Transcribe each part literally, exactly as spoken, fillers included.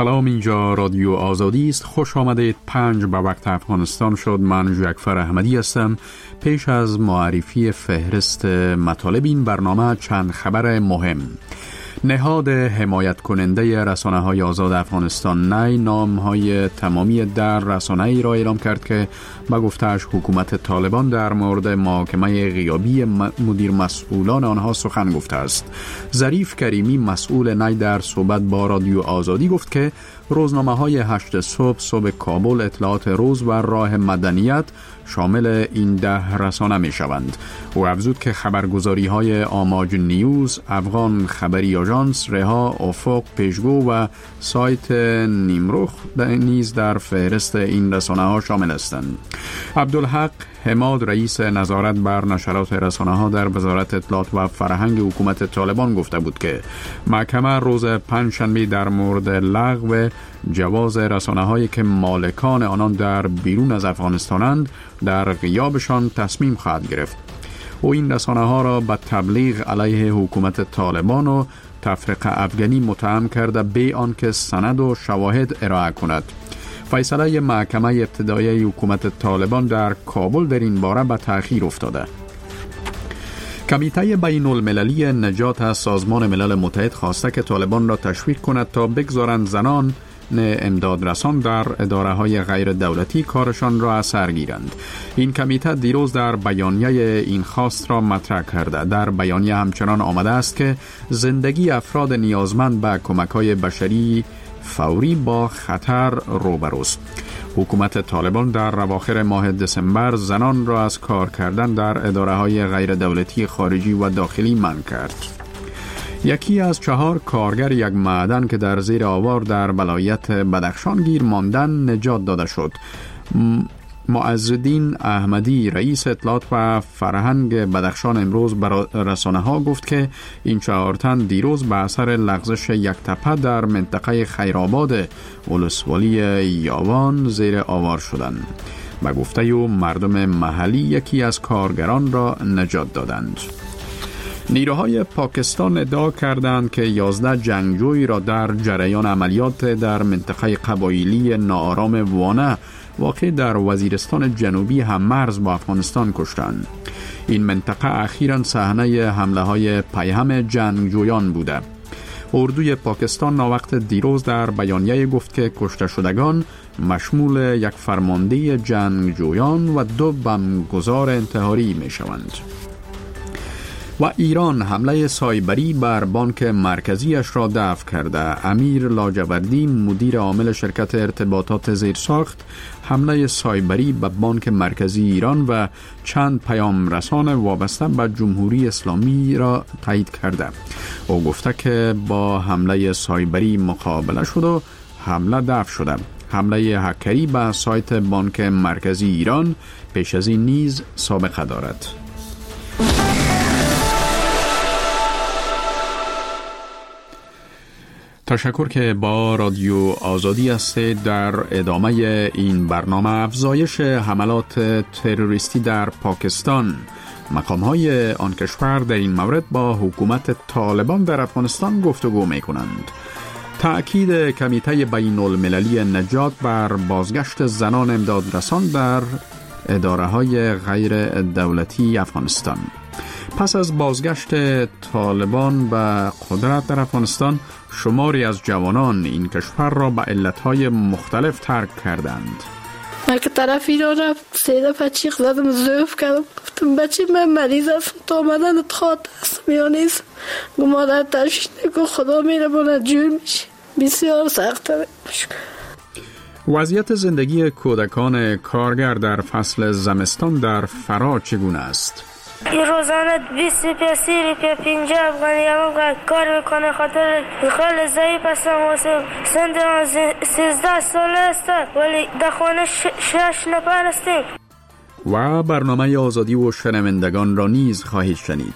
سلام، اینجا رادیو آزادی است. خوش آمدید. پنج به وقت افغانستان شد. من جعفر احمدی هستم. پیش از معرفی فهرست مطالب این برنامه چند خبر مهم. نهاد حمایت کننده رسانه های آزاد افغانستان نی نام های تمامی در رسانه ای را اعلام کرد که با گفته‌اش حکومت طالبان در مورد محاکمه غیابی مدیر مسئولان آنها سخن گفته است. ظریف کریمی مسئول نی در صحبت با رادیو آزادی گفت که روزنامه های هشت صبح، صبح کابل، اطلاعات روز و راه مدنیت شامل این ده رسانه می شوند. او افزود که خبرگزاری های آماج نیوز، افغان خبری آژانس، رها، افق، پیشگو و سایت نیمروخ نیز در فهرست این رسانه ها شامل هستند. عبدالحق حماد رئیس نظارت بر نشرات رسانه ها در وزارت اطلاعات و فرهنگ حکومت طالبان گفته بود که محکمه روز پنجشنبه در مورد لغو جواز رسانه هایی که مالکان آنان در بیرون از افغانستانند در غیابشان تصمیم خواهد گرفت. او این رسانه ها را به تبلیغ علیه حکومت طالبان و تفرقه افغانی متهم کرده بی آنکه سند و شواهد ارائه کند. فیصله محکمه ابتدایی حکومت طالبان در کابل در این باره به تأخیر افتاده. کمیته بین المللی نجات از سازمان ملل متحد خواسته که طالبان را تشویق کند تا بگذارند زنان امدادرسان در اداره های غیر دولتی کارشان را از سر گیرند. این کمیته دیروز در بیانیه این خواست را مطرح کرده. در بیانیه همچنان آمده است که زندگی افراد نیازمند به کمک‌های بشری فوری با خطر روبروست. حکومت طالبان در اواخر ماه دسامبر زنان را از کار کردن در اداره های غیر دولتی خارجی و داخلی منع کرد. یکی از چهار کارگر یک معدن که در زیر آوار در ولایت بدخشان گیر ماندن نجات داده شد. معزالدین احمدی رئیس اطلاعات و فرهنگ بدخشان امروز برای رسانه ها گفت که این چهار تن دیروز به اثر لغزش یک تپه در منطقه خیرآباد ولسوالی یاوان زیر آوار شدند. به گفته او مردم محلی یکی از کارگران را نجات دادند. نیروهای پاکستان ادعا کردند که یازده جنگجوی را در جریان عملیات در منطقه قبایلی ناآرام وانه واقع در وزیرستان جنوبی هم مرز با افغانستان کشتند. این منطقه اخیراً صحنه حمله های پیهم جنگجویان بوده. اردوی پاکستان ناوقت دیروز در بیانیه گفت که کشته شدگان مشمول یک فرمانده جنگجویان و دو بمبگذار انتحاری می شوند. و ایران حمله سایبری بر بانک مرکزیش را دفع کرده. امیر لاجوردی مدیر عامل شرکت ارتباطات زیرساخت حمله سایبری به بانک مرکزی ایران و چند پیام رسان وابسته به جمهوری اسلامی را تایید کرده. او گفته که با حمله سایبری مقابله شد و حمله دفع شده. حمله هکری به سایت بانک مرکزی ایران پیش از این نیز سابقه دارد. تشکر که با رادیو آزادی هستید. در ادامه این برنامه افزایش حملات تروریستی در پاکستان، مقام‌های آن کشور در این مورد با حکومت طالبان در افغانستان گفتگو می‌کنند. تأکید کمیته بین المللی نجات بر بازگشت زنان امدادرسان در اداره‌های غیر دولتی افغانستان. پس از بازگشت طالبان به قدرت در افغانستان، شماری از جوانان این کشور را به علتهای مختلف ترک کردند. من که طرف ایران رفت سه دفعه چیخ زدم، زوف کردم، گفتم بچه من مریض هستم، تا آمدن خواهد هستم یا نیست. گو مادر تشویش نکن، خدا میره بانه جور میشه، بسیار سخته. وضعیت زندگی کودکان کارگر در فصل زمستان در فرا چگونه است؟ این روزانه بیست روپیه سی روپیه پنجاه افغانی هم کار میکنه، خاطر خیلی ضعیف هستم واسه سند سیزده ساله است ولی در خانه شش نفر هستیم. و برنامه آزادی و شنوندگان را نیز خواهید شنید.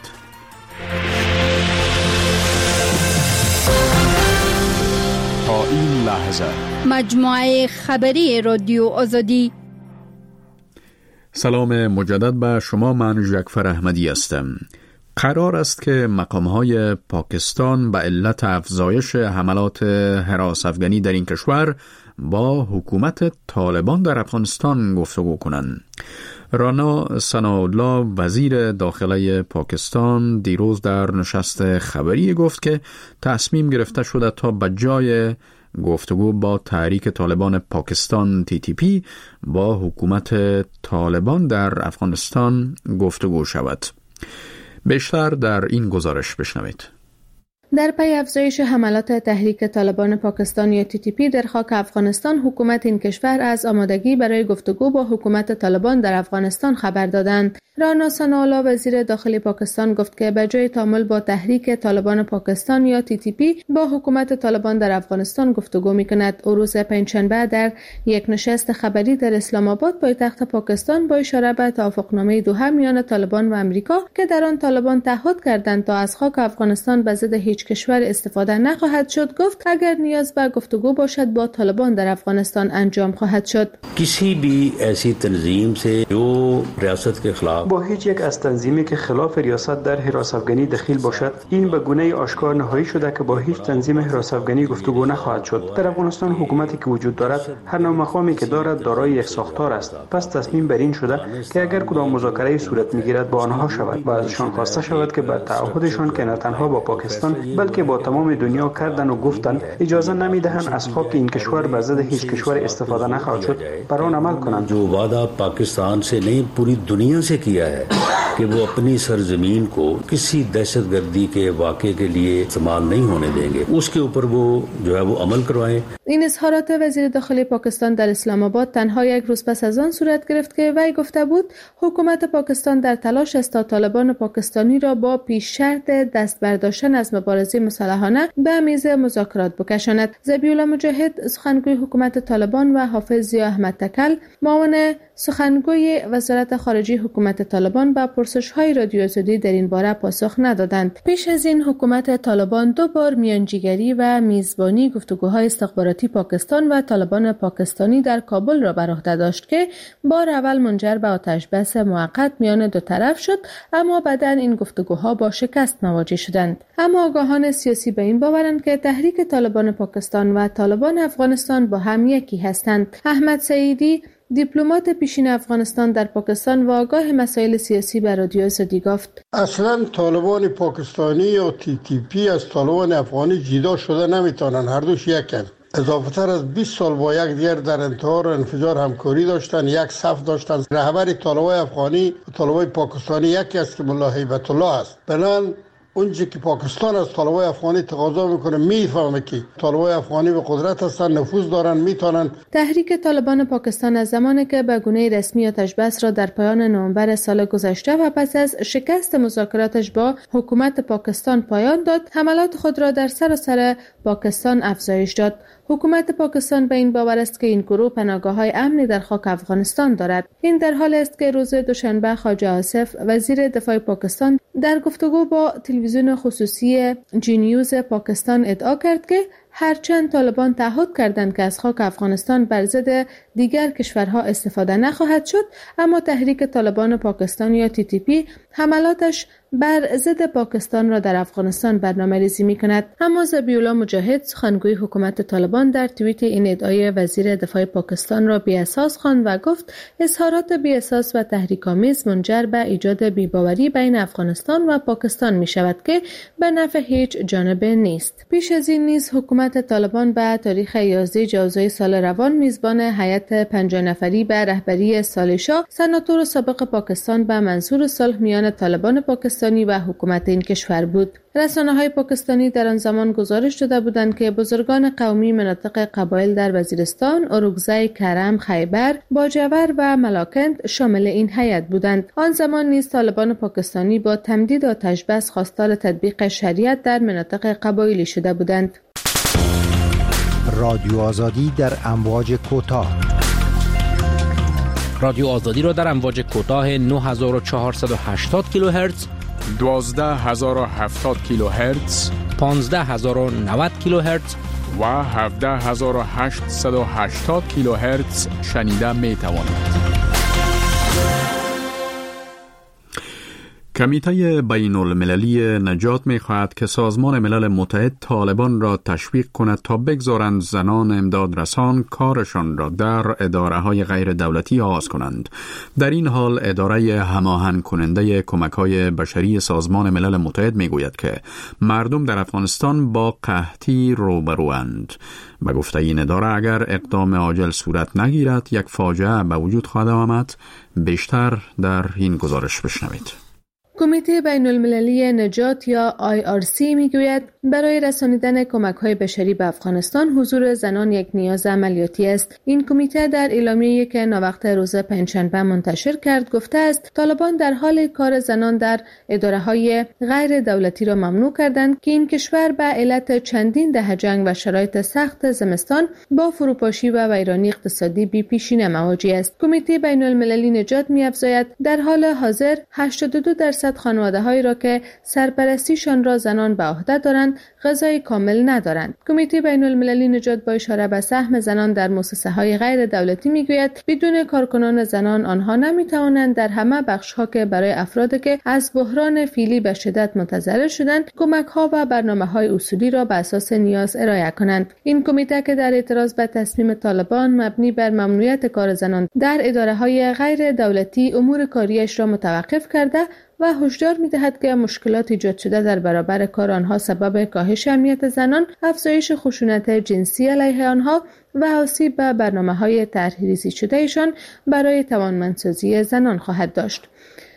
تا این لحظه مجموعه خبری رادیو آزادی. سلام مجدد به شما، من جعفر احمدی هستم. قرار است که مقام‌های پاکستان به علت افزایش حملات هراس افغانی در این کشور با حکومت طالبان در افغانستان گفتگو کنند. رانا ثناءالله وزیر داخله پاکستان دیروز در نشست خبری گفت که تصمیم گرفته شده تا به جای گفتگو با تحریک طالبان پاکستان تی تی پی با حکومت طالبان در افغانستان گفتگو شود. بیشتر در این گزارش بشنوید. در پی افزایش حملات تحریک طالبان پاکستان یا تی تی پی در خاک افغانستان، حکومت این کشور از آمادگی برای گفتگو با حکومت طالبان در افغانستان خبر دادند. رانا ثناءالله وزیر داخلی پاکستان گفت که به جای تعامل با تحریک طالبان پاکستان یا تی تی پی با حکومت طالبان در افغانستان گفتگو می‌کند. او روز پنجشنبه در یک نشست خبری در اسلام آباد پایتخت پاکستان با اشاره به توافقنامه دوحه میان طالبان و امریکا که در آن طالبان تعهد کردند تا از خاک افغانستان به ضد هیچ کشور استفاده نخواهد شد، گفت اگر نیاز به گفتگو باشد با طالبان در افغانستان انجام خواهد شد. کسی بھی ایسی تنظیم سے جو ریاست کے خلاف با هیچ یک از تنظیمی که خلاف ریاست در حراس افغانی دخیل باشد، این به گونه آشکار نهایی شده که با هیچ تنظیم حراس افغانی گفتگو نخواهد شد. در افغانستان حکومتی که وجود دارد هر نوع مقامی که دارد دارای یک ساختار است. پس تصمیم بر این شده که اگر کدام مذاکره صورت میگیرد با آنها شود و ازشان خواسته شود که بر تعهدشان که نه تنها با پاکستان بلکه با تمام دنیا کردن و گفتن اجازه نمیدهند از خاک این کشور به ضد هیچ کشور استفاده نخواهد شد، بر آن عمل کنند. جو وعدہ پاکستان سے نہیں پوری دنیا سے کیا ہے کہ وہ اپنی سرزمین کو کسی دہشت گردی کے واقعے کے لیے استعمال نہیں ہونے دیں گے، اس کے اوپر وہ جو ہے وہ عمل کروائیں. این اظهارات وزیر داخلی پاکستان در اسلام آباد تنها یک روز پس از آن صورت گرفت که وی گفته بود حکومت پاکستان در تلاش است تا طالبان پاکستانی را با پیش شرط دست برداشتن از مبارزه مسلحانه به میز مذاکرات بکشاند. ذبیحالله مجاهد سخنگوی حکومت طالبان و حافظ ضیا احمد تکل معاون سخنگوی وزارت خارجه حکومت طالبان به پرسش‌های رادیو آزادی در این باره پاسخ ندادند. پیش از این حکومت طالبان دو بار میانجیگری و میزبانی گفتگوهای استخباراتی پاکستان و طالبان پاکستانی در کابل را بر عهده داشت که بار اول منجر به آتش‌بس موقت میان دو طرف شد، اما بعداً این گفتگوها با شکست مواجه شدند. اما آگاهان سیاسی به این باورند که تحریک طالبان پاکستان و طالبان افغانستان با هم یکی هستند. احمد سعیدی دیپلمات پیشین افغانستان در پاکستان و آگاه مسائل سیاسی به رادیو آزادی گفت اصلا طالبان پاکستانی یا تی تی پی از طالبان افغانی جدا شده نمیتونن، هر دوش یکن. اضافه تر از بیست سال با یک دیگر در انتحار و انفجار همکاری داشتن، یک صف داشتن. رهبر طالبان افغانی و طالبان پاکستانی یکی است که ملا هیبت الله است. بنان اونجا که پاکستان از طالبان افغانی تقاضا میکنه میفهمه که طالبان افغانی به قدرت هستن، نفوذ دارن، میتونن. تحریک طالبان پاکستان از زمانی که به گونه رسمی آتش‌بس را در پایان نوامبر سال گذشته و پس از شکست مذاکراتش با حکومت پاکستان پایان داد، حملات خود را در سراسر پاکستان افزایش داد. حکومت پاکستان به این باور است که این گروه پناهگاه‌های امنی در خاک افغانستان دارد. این در حالی است که روز دوشنبه خواجه آصف وزیر دفاع پاکستان در گفتگو با تلویزیون خصوصی جی نیوز پاکستان ادعا کرد که هرچند طالبان تعهد کردند که از خاک افغانستان بر ضد دیگر کشورها استفاده نخواهد شد، اما تحریک طالبان پاکستان یا تی تی پی حملاتش بر ضد پاکستان را در افغانستان برنامه‌ریزی می‌کند. اما ذبیحالله مجاهد سخنگوی حکومت طالبان در توییت این ادعای وزیر دفاع پاکستان را بی‌اساس خواند و گفت اظهارات بی‌اساس و تحریک‌آمیز منجر به ایجاد بی‌باوری بین افغانستان و پاکستان می‌شود که به نفع هیچ جانبه نیست. پیش از این نیز حکومت طالبان به تاریخ یازده جوزای سال روان میزبان هیئت پنجاه نفری به رهبری صالح شاه، سناتور سابق پاکستان به منظور صلح میان طالبان پاکستانی و حکومت این کشور بود. رسانه‌های پاکستانی در آن زمان گزارش داده بودند که بزرگان قومی مناطق قبایل در وزیرستان، اورگزای، کرم، خیبر، باجور و ملاکنت شامل این هیئت بودند. آن زمان نیز طالبان پاکستانی با تمدید آتش‌بس خواستار تطبیق شریعت در مناطق قبایلی شده بودند. رادیو آزادی در امواج کوتاه. رادیو آزادی را در امواج کوتاه نه هزار و چهارصد و هشتاد کیلوهرتز، دوازده هزار و هفتاد کیلوهرتز، پانزده هزار و نود کیلوهرتز و هفده هزار و هشتصد و هشتاد کیلوهرتز شنیده می توانید. کمیته بین المللی نجات می خواهد که سازمان ملل متحد طالبان را تشویق کند تا بگذارند زنان امداد رسان کارشان را در اداره های غیر دولتی آغاز کنند. در این حال اداره هماهنگ کننده کمک های بشری سازمان ملل متحد می گوید که مردم در افغانستان با قحطی روبروند. به گفته این اداره اگر اقدام عاجل صورت نگیرد یک فاجعه به وجود خواهد آمد. بیشتر در این گزارش بشنوید. کمیته بین المللی نجات یا آی آر سی میگوید برای رسانیدن کمک‌های بشری به افغانستان حضور زنان یک نیاز عملیاتی است. این کمیته در اعلامیه‌ای که ناوقت روز پنجشنبه منتشر کرد گفته است طالبان در حال کار زنان در اداره‌های غیر دولتی را ممنوع کردند که این کشور به علت چندین دهه جنگ و شرایط سخت زمستان با فروپاشی و ویرانی اقتصادی بی پیشینه مواجه است. کمیته بین المللی نجات می‌افزاید در حال حاضر هشتاد و دو درصد خانواده‌هایی را که سرپرستیشان را زنان به عهده دارند غذای کامل ندارند. کمیته بین المللی نجات با اشاره به سهم زنان در مؤسسه‌های غیر دولتی میگوید بدون کارکنان زنان آنها نمیتوانند در همه بخش‌ها که برای افرادی که از بحران فعلی به شدت متضرر شدند کمک‌ها و برنامه‌های اصولی را به اساس نیاز ارائه کنند. این کمیته که در اعتراض به تصمیم طالبان مبنی بر ممنوعیت کار زنان در اداره‌های غیر دولتی امور کاریش را متوقف کرده و هشدار می‌دهد که مشکلات ایجاد شده در برابر کار آنها سبب کاهش امنیت زنان، افزایش خشونت جنسی علیه آنها و آسیب به برنامه‌های طرح‌ریزی شدهشان برای توانمندسازی زنان خواهد داشت.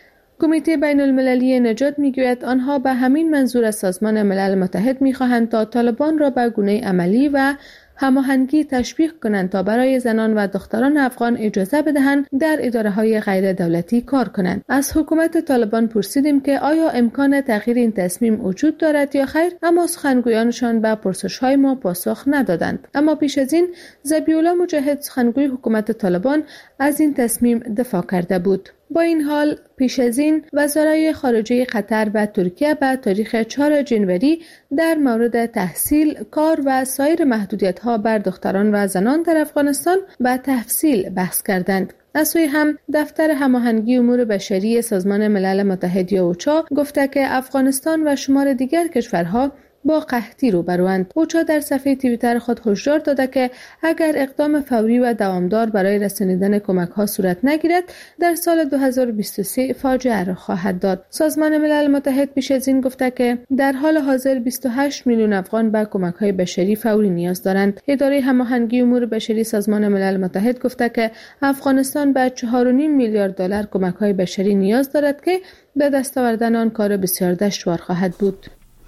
کمیته بین المللی نجات میگوید آنها به همین منظور از سازمان ملل متحد می‌خواهند تا طالبان را به گونه عملی و هماهنگی تشویق کنند تا برای زنان و دختران افغان اجازه بدهند در اداره‌های غیر دولتی کار کنند. از حکومت طالبان پرسیدیم که آیا امکان تغییر این تصمیم وجود دارد یا خیر، اما سخنگویانشان به پرسش‌های ما پاسخ ندادند. اما پیش از این ذبیح‌الله مجاهد سخنگوی حکومت طالبان از این تصمیم دفاع کرده بود. با این حال پیش از این وزرای خارجه قطر و ترکیه به تاریخ چهارم جنوری در مورد تحصیل، کار و سایر محدودیت‌ها بر دختران و زنان در افغانستان به تفصیل بحث کردند. از سوی هم دفتر هماهنگی امور بشری سازمان ملل متحد یا اوچا گفته که افغانستان و شمار دیگر کشورها با قحطی روبروند. اوچا در صفحه توییتر خود هشدار داده که اگر اقدام فوری و دوامدار برای رسانیدن کمک‌ها صورت نگیرد در سال دو هزار و بیست و سه فاجعه را خواهد داد. سازمان ملل متحد پیش از این گفته که در حال حاضر بیست و هشت میلیون افغان به کمک‌های بشری فوری نیاز دارند. اداره هماهنگی امور بشری سازمان ملل متحد گفته که افغانستان به چهار و نیم میلیارد دلار کمک‌های بشری نیاز دارد که به دست آوردن آن کار بسیار دشوار خواهد بود.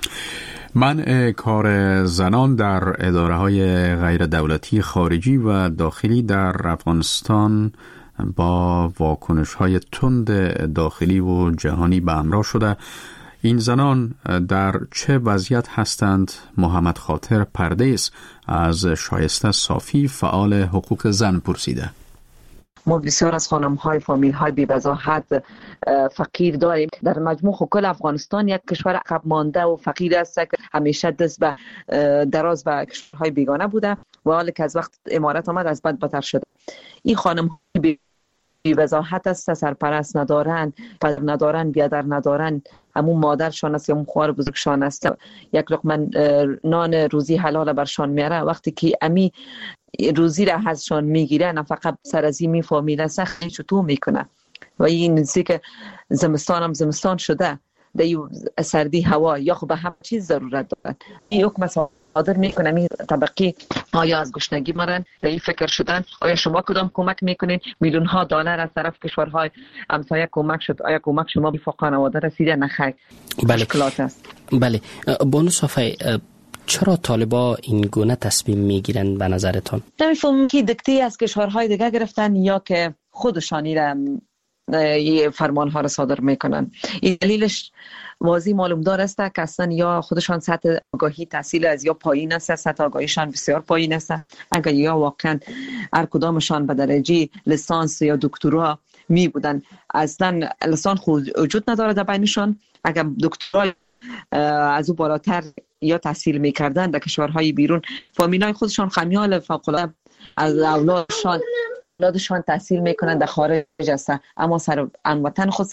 منع کار زنان در اداره‌های غیر دولتی خارجی و داخلی در افغانستان با واکنش‌های تند داخلی و جهانی به همراه شده. این زنان در چه وضعیت هستند؟ محمد خاطر پردیس از شایسته صافی فعال حقوق زن پرسیده. ما بسیار از خانم‌های فامیل‌های بی‌وضاحت فقیر داریم. در مجموع کل افغانستان یک کشور عقب مانده و فقیر است که همیشه دست به دراز به کشورهای بیگانه بوده و حالا که از وقت امارت آمد از بد بدتر شده. این خانم‌های بی‌وضاحت است، سرپرست ندارن، پدر ندارن، بیادر ندارن، همون مادرشان است یا همون خواهر بزرگشان است. یک لقمه نان روزی حلال برشان میاره. وقتی که امی روزی را ازشان میگیره نفقه سر از این فامیل سختی چطور میکنه و این نزدیک که زمستان هم زمستان شده در سردی هوا یا خب به همه چیز ضرورت دارن. این حکم صادر میکنه این طبقی آیا از گشنگی مرن در این فکر شدن آیا شما کدام کمک میکنین؟ میلیون ها دلار از طرف کشورهای همسایه کمک شد، آیا کمک شما به خانواده رسیده؟ نخیر. بله. مشکلات است. بله. بانو صافی، چرا طالبا این گونه تصمیم میگیرن به نظرتان؟ نمیفهمم که دکته از کشورهای دیگه گرفتن یا که خودشانی را یه فرمانها را صادر میکنن. این دلیلش واضح معلوم دار است که اصلا یا خودشان سطح آگاهی تحصیل از یا پایین است، سطح آگاهیشان بسیار پایین است. اگر یا واقعا هر کدامشان به درجه لیسانس یا دکترا می بودن، اصلا لیسانس خود وجود نداره در بینشان. اگر دکترا از او بالاتر یا تحصیل میکردن در کشورهای بیرون، فامیلای خودشان خمیال فوق‌العاده از اولادشان اولادشان تحصیل میکنن در خارج هستن، اما سر وطن خود سر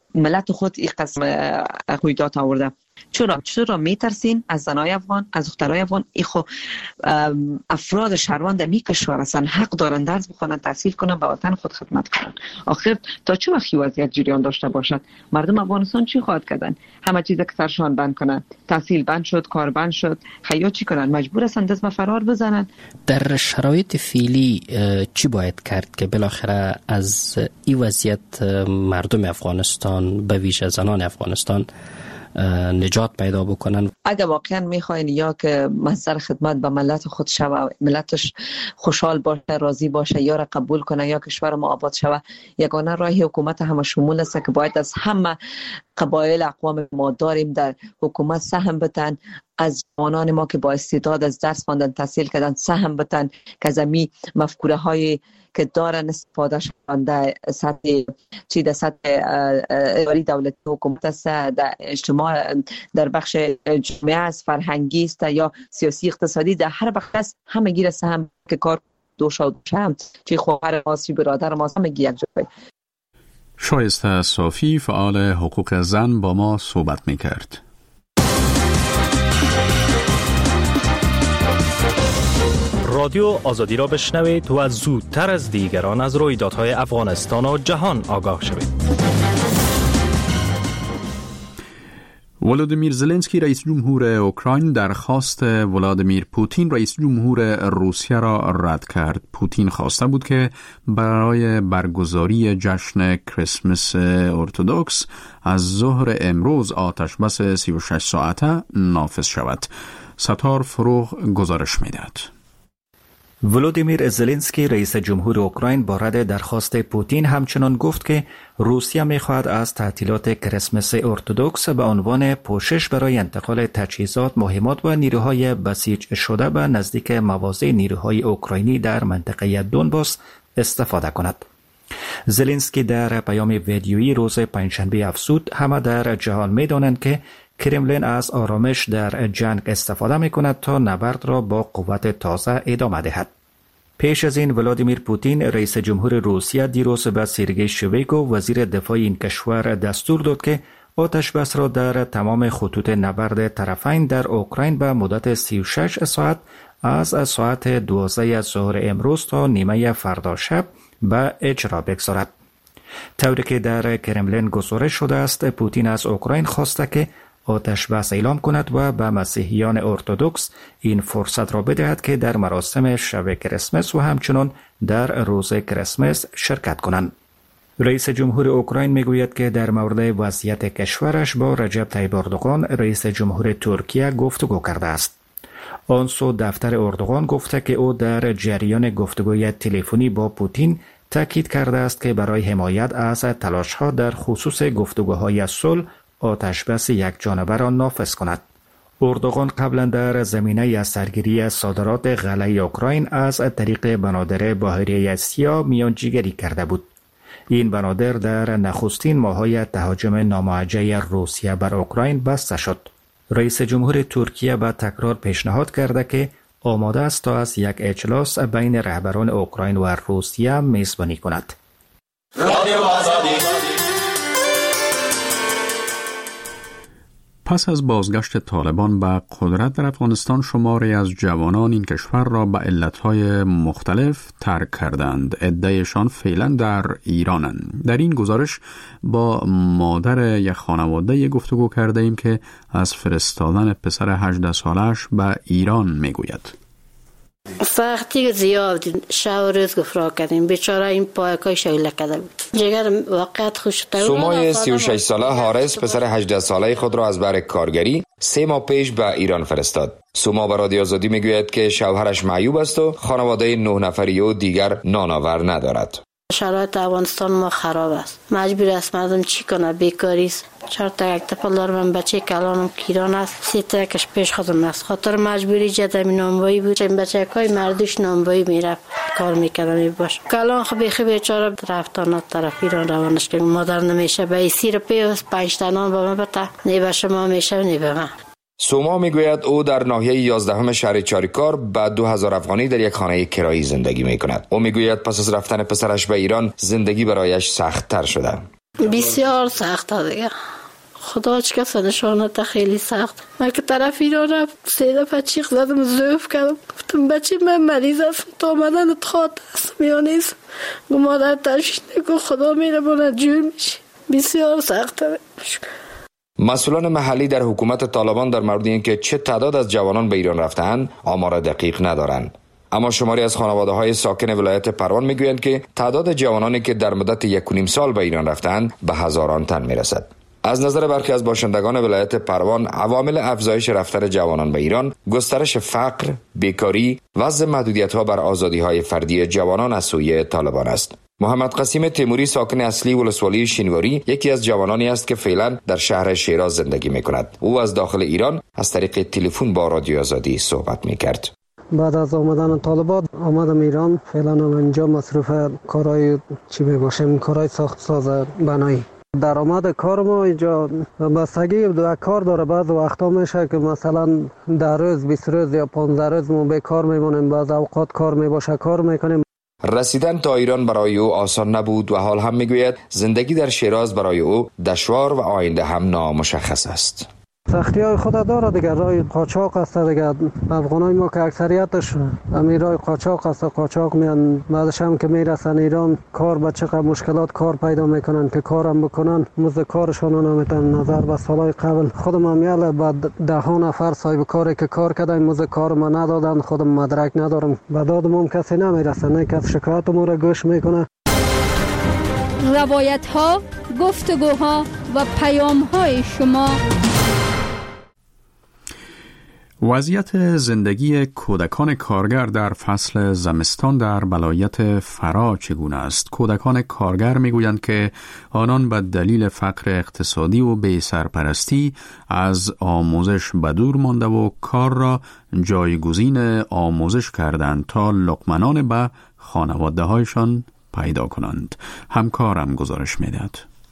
ملت خود این قسم رویداد آورده. چرا چرا میترسین از زنای افغان، از دخترای افغان؟ ای خو افراد شهروان در می کشور هستن، حق دارن درس بخونن، تحصیل کنن، به وطن خود خدمت کنن. آخر تا چه وقت وضعیت جریان داشته باشد؟ مردم افغانستان چی خواهد کردن؟ همه چیز که سرشان بند کنن، تحصیل بند شد، کار بند شد، خیا چی کنن؟ مجبور هستن دست به فرار بزنن. در شرایط فعلی چی باید کرد که بالاخره از این وضعیت مردم افغانستان به ویژه زنان افغانستان نجات پیدا بکنن؟ اگر واقعا میخواین یا که مصدر خدمت به ملت خود شوه، ملتش خوشحال باشه، راضی باشه، یا را قبول کنه یا کشور ما آباد شوه، یگانه راه حکومت همه شمول است که باید از همه قبایل اقوام ما داریم در حکومت سهم بتن، از جوانان ما که با استعداد از درس خواندن، تحصیل کردن سهم بتن، که زمین مفکوره های که دارن استفاده شدن در سطح چی در سطح اداری دولت حکومت است، در اجتماع، در بخش جامعه است، فرهنگی است یا سیاسی اقتصادی، در هر بخش است همه گیر سهم که کار دوش و دوش هم چی خواهر ما چی برادر ما همه گیر یک جای. شایسته صافی فعال حقوق زن با ما صحبت می‌کرد. رادیو آزادی را بشنوید و زودتر از دیگران از رویدادهای افغانستان و جهان آگاه شوید. ولادیمیر زلنسکی رئیس جمهور اوکراین درخواست ولادیمیر پوتین رئیس جمهور روسیه را رد کرد. پوتین خواسته بود که برای برگزاری جشن کریسمس ارتدوکس از ظهر امروز آتش بس سی و شش ساعته نافذ شود. ستار فروغ گزارش می‌دهد. ولادیمیر زلنسکی رئیس جمهور اوکراین با رد درخواست پوتین همچنان گفت که روسیه می‌خواهد از تعطیلات کریسمس ارتدوکس به عنوان پوشش برای انتقال تجهیزات، مهمات و نیروهای بسیج شده به نزدیک مواضع نیروهای اوکراینی در منطقه دونباس استفاده کند. زلنسکی در پیام ویدیویی روز پنجشنبه افزود همه در جهان می‌دانند که کرملین از آرامش در جنگ استفاده می کند تا نبرد را با قوت تازه ادامه دهد. پیش از این ولادیمیر پوتین رئیس جمهور روسیه دیروز به سرگئی شویگو وزیر دفاع این کشور دستور داد که آتش بس را در تمام خطوط نبرد طرفین در اوکراین به مدت سی و شش ساعت از ساعت دوازده ظهر امروز تا نیمه فردا شب به اجرا بگذارد. طوری که در کرملین گزارش شده است، پوتین از اوکراین خواسته که آتش بس اعلام کند و به مسیحیان ارتدوکس این فرصت را بدهد که در مراسم شب کریسمس و همچنین در روز کریسمس شرکت کنند. رئیس جمهور اوکراین میگوید که در مورد وضعیت کشورش با رجب طیب اردوغان رئیس جمهور ترکیه گفتگو کرده است. آن سو دفتر اردوغان گفته که او در جریان گفتگوی تلفنی با پوتین تاکید کرده است که برای حمایت از تلاش‌ها در خصوص گفتگوهای صلح آتش بس یک جانبه را نافذ کند. اردوغان قبلا در زمینه از سرگیری صادرات غله اوکراین از طریق بنادر بحیره سیاه میانجیگری کرده بود. این بنادر در نخستین ماه‌های تهاجم ناموجه روسیه بر اوکراین بسته شد. رئیس جمهور ترکیه به تکرار پیشنهاد کرده که آماده است تا از یک اجلاس بین رهبران اوکراین و روسیه میزبانی کند. پس از بازگشت طالبان به قدرت در افغانستان، شماری از جوانان این کشور را به علتهای مختلف ترک کردند. عده‌شان فعلا در ایرانند. در این گزارش با مادر یک خانواده گفتگو کرده ایم که از فرستادن پسر هجده سالش به ایران میگوید. سختی زیاد شب و روز گفرا کردیم، بیچاره این پایکای شایله کرده بود. جگر واقعیت خوش تاور. سومای سی و شش ساله حارس پسر هجده ساله خود را از بر کارگری سه ماه پیش به ایران فرستاد. سوما به رادیو آزادی میگوید که شوهرش معیوب است و خانواده نه نفری و دیگر نانآور ندارد. شرایط افغانستان ما خراب است. مجبور است مردم چی کنه، بیکاری است. چهار تا یک طفل دارم، بچه کلانم کیران است، سه تا یکش پیش خودم است. خاطر مجبوری جدمی نانوایی بود. این بچه‌های مردوش نانوایی میرفت کار میکردن باش. کلان خو بخی بیچاره رفتن طرف ایران روانش که مادر نمیشه به ایسی رو پیوست پنج تا نان به من بده، نه به شما میشه نه به من. سوما میگوید او در ناحیه یازدهم شهر چاریکار با دو هزار افغانی در یک خانه کرایی زندگی میکند. او میگوید پس از رفتن پسرش به ایران زندگی برایش سخت تر شده. بسیار سخته دیگه. خدا چه کس نشانت خیلی سخت. من که طرف ایران رفت سه دفعه چیخ زدم، ضعف کردم، گفتم بچه من مریض هستم، تا آمدن اتخاط هستم یا نیست. گو مادر تشویش نکن، خدا میره بونه جور میشه. بسیار سخته. مسئولان محلی در حکومت طالبان در مورد اینکه چه تعداد از جوانان به ایران رفتند آمار دقیق ندارند. اما شماری از خانواده‌های ساکن ولایت پروان میگویند که تعداد جوانانی که در مدت یک و نیم سال به ایران رفتند به هزاران تن میرسد. از نظر برخی از باشندگان ولایت پروان، عوامل افزایش رفتن جوانان به ایران گسترش فقر، بیکاری، وضع محدودیت‌ها بر آزادی‌های فردی جوانان از سوی طالبان است. محمد قاسم تیموری ساکن اصلی ولسوالی شینواری یکی از جوانانی است که فعلا در شهر شیراز زندگی می‌کند. او از داخل ایران از طریق تلفن با رادیو آزادی صحبت می‌کرد. بعد از آمدن طالبان آمدم ایران، فعلا اینجا مصروف کارهای چی میباشیم، کارهای ساخت ساز بنایی. درآمد کار ما اینجا بستگی به کار داره. بعض وقتا میشه که مثلا در روز بیست روز یا پانزده روز ما بیکار میمونیم، بعض اوقات کار میباشه کار میکنیم. رسیدن تا ایران برای او آسان نبود و حال هم میگوید زندگی در شیراز برای او دشوار و آینده هم نامشخص است. سختی های خود داره دیگه. رای قاچاق است دیگه. افغانای ما که اکثریتش امیر رای قاچاق است، قاچاق میان، بعدش هم که میرسن ایران کار به چقدر مشکلات کار پیدا میکنن که کارم بکنن مزد کارشون نمیتن. نظر به سالهای قبل خودم هم یاله بعد ده ها نفر صاحب کاری که کار کردن مزد کار ما ندادن، خودم مدرک ندارم، به دادم هم کسی نمیرسه، نه کس شکایت ما را گوش میکنه. روایت ها، گفتگوها و پیام های شما. وضعیت زندگی کودکان کارگر در فصل زمستان در ولایت فرا چگونه است؟ کودکان کارگر میگویند که آنان به دلیل فقر اقتصادی و بی سرپرستی از آموزش به دور مانده و کار را جایگزین آموزش کردند تا لقمه‌نان به خانواده هایشان پیدا کنند. همکارم گزارش میدهد.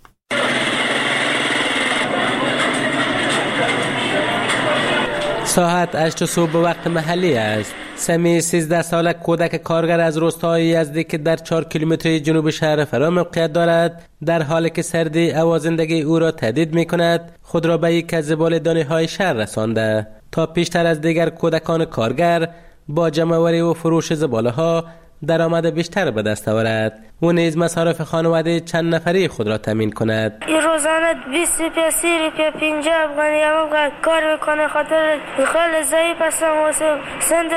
ساعت هشت صبح به وقت محلی است. سمی سیزده ساله کودک کارگر از روستای یزدی که در چهار کیلومتری جنوب شهر فرا موقعیت دارد، در حالی که سردی هوا زندگی او را تهدید می کند، خود را به یک از زباله‌دانی های شهر رسانده تا پیشتر از دیگر کودکان کارگر با جمع‌آوری و فروش زباله ها درآمد بیشتر به دست آورد و نیز مصارف خانواده چند نفری خود را تامین کند. این روزانه بیست روپیه سی روپیه پنجاه افغانی هم کار میکنه، خاطر خیلی ضعیف هستم واسه سن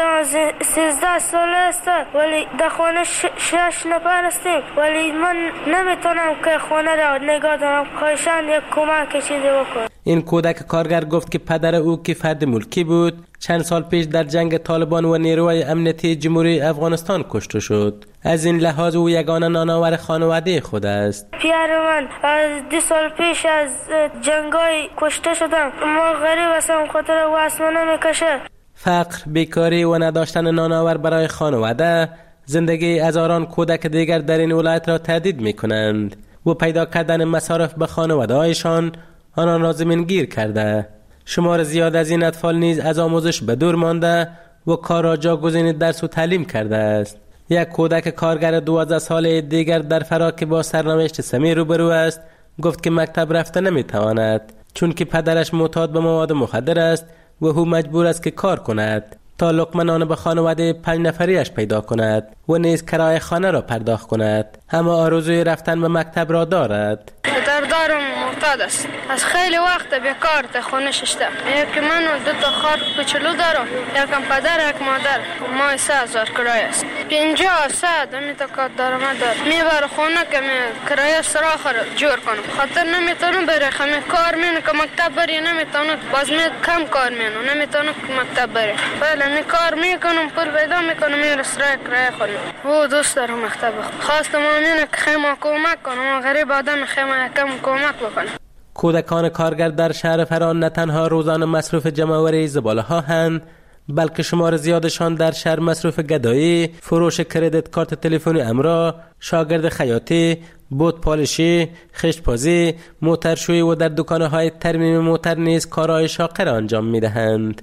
سیزده ساله است ولی در خانه شش نفر هستیم ولی من نمیتونم که خانه را نگاه دارم. خواهشاً یک کمک چیزی بکن. این کودک کارگر گفت که پدر او که فرد ملکی بود چند سال پیش در جنگ طالبان و نیروهای امنیتی جمهوری افغانستان کشته شد. از این لحاظ او یگانه نانآور خانواده خود است. پدر من از دو سال پیش از جنگای کشته شدم. ما غریب هستم، خاطر واسه نمیکشه. فقر، بیکاری و نداشتن نانآور برای خانواده زندگی هزاران کودک دیگر در این ولایت را تهدید میکنند و پیدا کردن مصارف به خانواده هایشان آنان را زمینگیر کرده. شمار زیاد از این اطفال نیز از آموزش به دور مانده و کار را جایگزین درس و تعلیم کرده است. یک کودک کارگر دوازده ساله دیگر در فرا که با سرنوشت سمی روبرو است گفت که مکتب رفته نمیتواند چون که پدرش معتاد به مواد مخدر است و او مجبور است که کار کند تا لقمه نان به خانواده پنج نفریش پیدا کند و نیز کرایه خانه را پرداخت کند. اما آرزوی رفتن به مکتب را دارد. پدرم معتاد است، از خیلی وقت بیکار در خانه شسته. یکی من و دو تا خواهر کوچولو دارم، یکم پدر یک مادر. ما سه هزار کرایه است. پنجاه صد امی تا کار درآمد دارم. میبر خونه که می کرایه سراخ را جور کنم. خاطر نمیتونم بره خمی کار مینه که مکتب بری نمیتونم. باز می کم کار مینه نمیتونم که مکتب بری. بله می کار میکنم، پول پیدا میکنم، میرس را کرایه خونه. او دوست دارم مکتب. خواستم اینه که خیمه کمک کنم. غریب آدم خیمه کم کمک بکنه. کودکان کارگر در شهر فرا نه تنها روزانه مصروف جمع‌آوری زباله ها هستند بلکه شمار زیادشان در شهر مصروف گدایی، فروش کردیت کارت تلفنی امرا، شاگرد خیاطی، بوت پالشی، خشت بازی، موترشویی و در دکان‌های ترمیم موتر نیز کارهای شاقر انجام می‌دهند.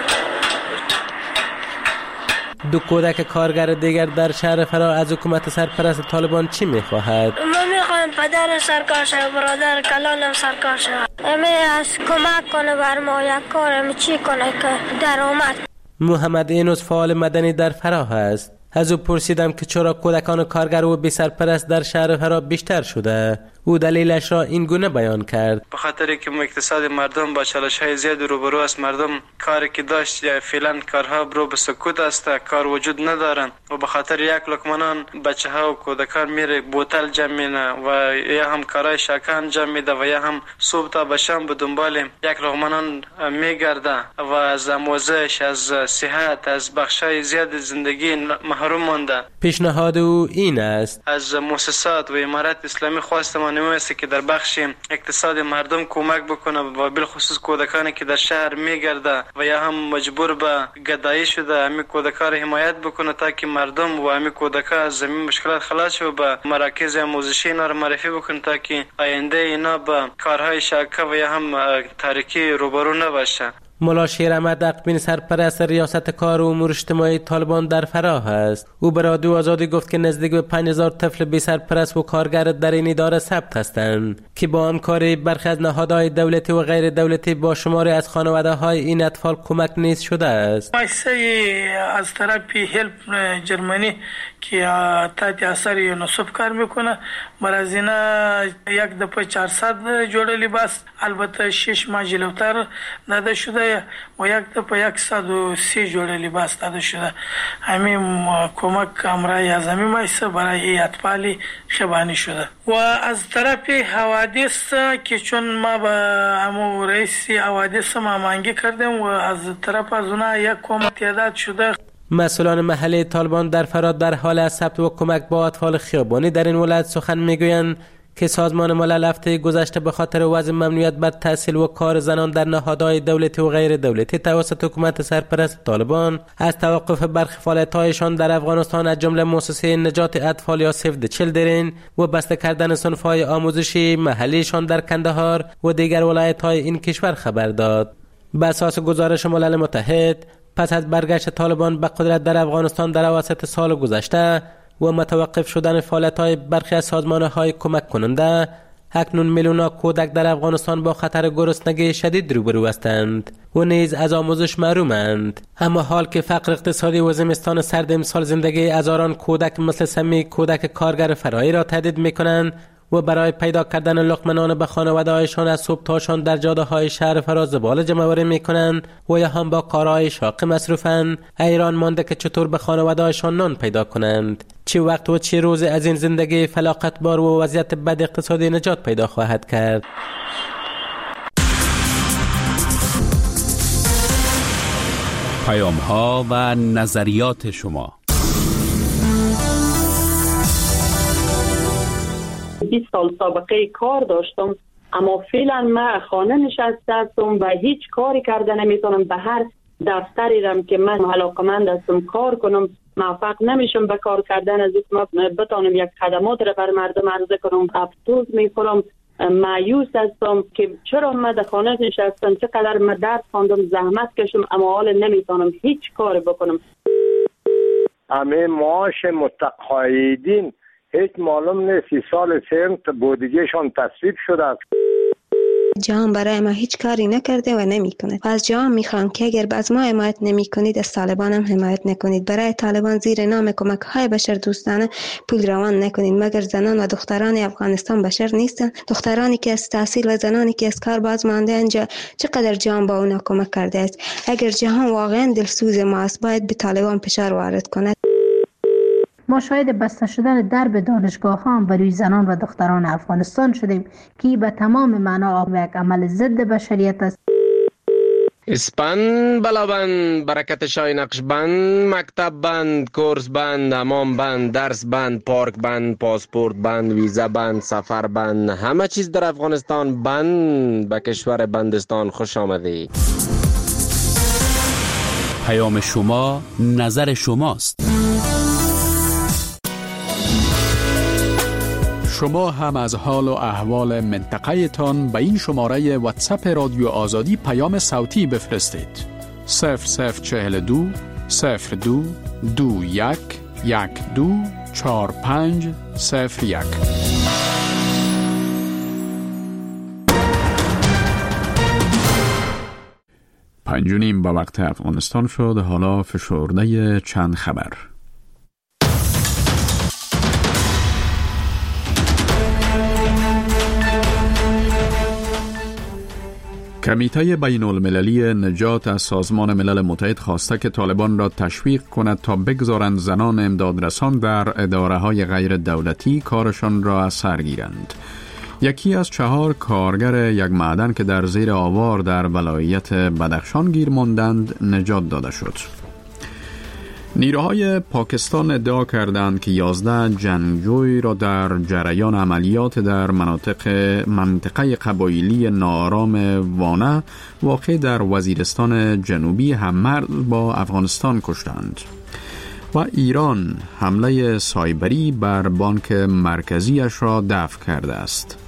دو کودک کارگر دیگر در شهر فرا از حکومت سرپرست طالبان چی می‌خواهد؟ من می‌خواهم میخوایم پدر سرکار شد، برادر کلانم سرکار شد. امی از کمک کنه بر ما یک کار امی چی کنه که درآمد. محمد اینوس فعال مدنی در فراه است. از او پرسیدم که چرا کودکان کارگر و بی سرپرست در شهر فراه بیشتر شده. او دلیلش را این گونه بیان کرد: به خاطر که اقتصاد مردم با چالش‌های زیاد روبرو است. مردم کاری که داشت یا فعلا کارها برو به سکوت است، کار وجود ندارن و به خاطر یک لقمه بچه‌ها و کودکان میره بوتل جمع می‌کنه و یا هم کارهای شاکه انجام میده و یا هم صبح تا به شام به دنبال یک لقمه نان میگرده و از آموزش، از صحت، از بخشای زیاد زندگی محروم مانده. پیشنهاد او این است: از مؤسسات و امارات اسلامی خواستم نمیسته که در بخش اقتصاد مردم کمک بکنه و بالخصوص کودکانی که در شهر میگرده و یا هم مجبور به گدایی شده، همین کودکان را حمایت بکنه تا که مردم و همین کودکان از زمین مشکلات خلاص شو، به مراکز آموزشی اینا را معرفی بکنه تا که آینده اینا به کارهای شاکه و یا هم تاریکی روبرو نباشه. ملا شیر احمد اقبین سرپرست ریاست کار و امور اجتماعی طالبان در فراه است. او به رادیو آزادی گفت که نزدیک به پنج هزار طفل بی سرپرست و کارگر در این اداره ثبت هستند که با همکاری برخی از نهادهای دولتی و غیر دولتی با شماری از خانواده های این اطفال کمک نیز شده است. مؤسسه از طرف هلپ جرمنی که تحت اثر یونیسف کار میکنه، مرزینا یک دفعه چهارصد جوړه لباس، البته شش ماه جلوتر داده شده و یک دفعه صد و سی جوړه لباس داده شده. همین کمک امرای از همین مؤسسه برای اطفال خبانی شده. و از طرف حوادث که چون ما با همو رئیس حوادث ما مانگی کردیم و از طرف از اونها یک کمک تعداد شده. مسئولان محلی طالبان در فراه در حال از ثبت و کمک با اطفال خیابانی در این ولایت سخن میگویند که سازمان ملل هفته گذشته به خاطر وضع ممنوعیت بر تحصیل و کار زنان در نهادهای دولتی و غیر دولتی توسط حکومت سرپرست طالبان از توقف برخی فعالیت‌هایشان در افغانستان از جمله مؤسسه نجات اطفال یا سیو د چیلدرن و بسته کردن صنف‌های آموزشی محلیشان در کندهار و دیگر ولایت‌های این کشور خبر داد. بر اساس گزارش ملل متحد، پس از برگشت طالبان به قدرت در افغانستان در اواسط سال گذشته و متوقف شدن فعالیت‌های برخی از سازمان‌های کمک کننده، اکنون میلیون‌ها کودک در افغانستان با خطر گرسنگی شدید روبرو هستند و نیز از آموزش محرومند. اما حال که فقر اقتصادی و زمستان سرد امسال زندگی هزاران کودک مثل سمی کودک کارگر فرایی را تهدید می‌کنند و برای پیدا کردن لقمه نان به خانواده‌هایشان از صبح تاشان در جاده‌های شهر فراه زباله جمع‌آوری می‌کنند و یا هم با کارهای شاق مصروفند. ایران مانده که چطور به خانواده‌هایشان نان پیدا کنند. چه وقت و چه روز از این زندگی فلاکت بار و وضعیت بد اقتصادی نجات پیدا خواهد کرد؟ پیام‌ها و نظریات شما. بیست سال سابقه کار داشتم، اما فعلا من خانه نشسته هستم و هیچ کاری کرده نمیتونم. به هر دفتری رم که من علاقمند هستم کار کنم، موفق نمیشم به کار کردن. از اینکه بتونم یک خدمات را بر مردم عرضه کنم افسوس میخورم، مایوس هستم که چرا من در خانه نشستم، چقدر من درد خواندم، زحمت کشم، اما حالا نمیتونم هیچ کاری بکنم. همه معاش متقاعدین هیچ معلوم نیست سی سال سنت بودجهشان تصویب شده است. جهان برای ما هیچ کاری نکرده و نمی کند. از جهان میخوام که اگر از ما حمایت نمی کنید از طالبان هم حمایت نکنید. برای طالبان زیر نام کمک های بشر دوستانه پول روان نکنید، مگر زنان و دختران افغانستان بشر نیستن؟ دخترانی که از تحصیل و زنانی که از کار باز مانده انجا چقدر جهان با اونا کمک کرده است؟ اگر جهان واقعا دلسوز ما است باید به طالبان فشار وارد کند. ما شاهد بسته شدن درب دانشگاه ها برای زنان و دختران افغانستان شدیم که به تمام معنا یک عمل ضد بشریت است. اسپن بلابند، برکت شای نقش بند، مکتب بند، کورس بند، حمام بند، درس بند، پارک بند، پاسپورت بند، ویزا بند، سفر بند، همه چیز در افغانستان بند. به کشور بندستان خوش آمدید. پیام شما نظر شماست. شما هم از حال و احوال منطقه تان به این شماره واتساپ رادیو آزادی پیام صوتی بفرستید. صفر صفر چهل دو صفر دو دو یک یک دو چهار پنج صفر یک. پنج و نیم به وقت افغانستان شد. حالا فشرده چند خبر. کمیته بین المللی نجات از سازمان ملل متحد خواسته که طالبان را تشویق کند تا بگذارند زنان امدادرسان در اداره های غیر دولتی کارشان را از سر گیرند. یکی از چهار کارگر یک معدن که در زیر آوار در ولایت بدخشان گیر ماندند نجات داده شد. نیروهای پاکستان ادعا کردند که یازده جنگجوی را در جریان عملیات در مناطق منطقه قبایلی ناآرام وانه واقع در وزیرستان جنوبی هممرز با افغانستان کشتند. و ایران حمله سایبری بر بانک مرکزیش را دفع کرده است.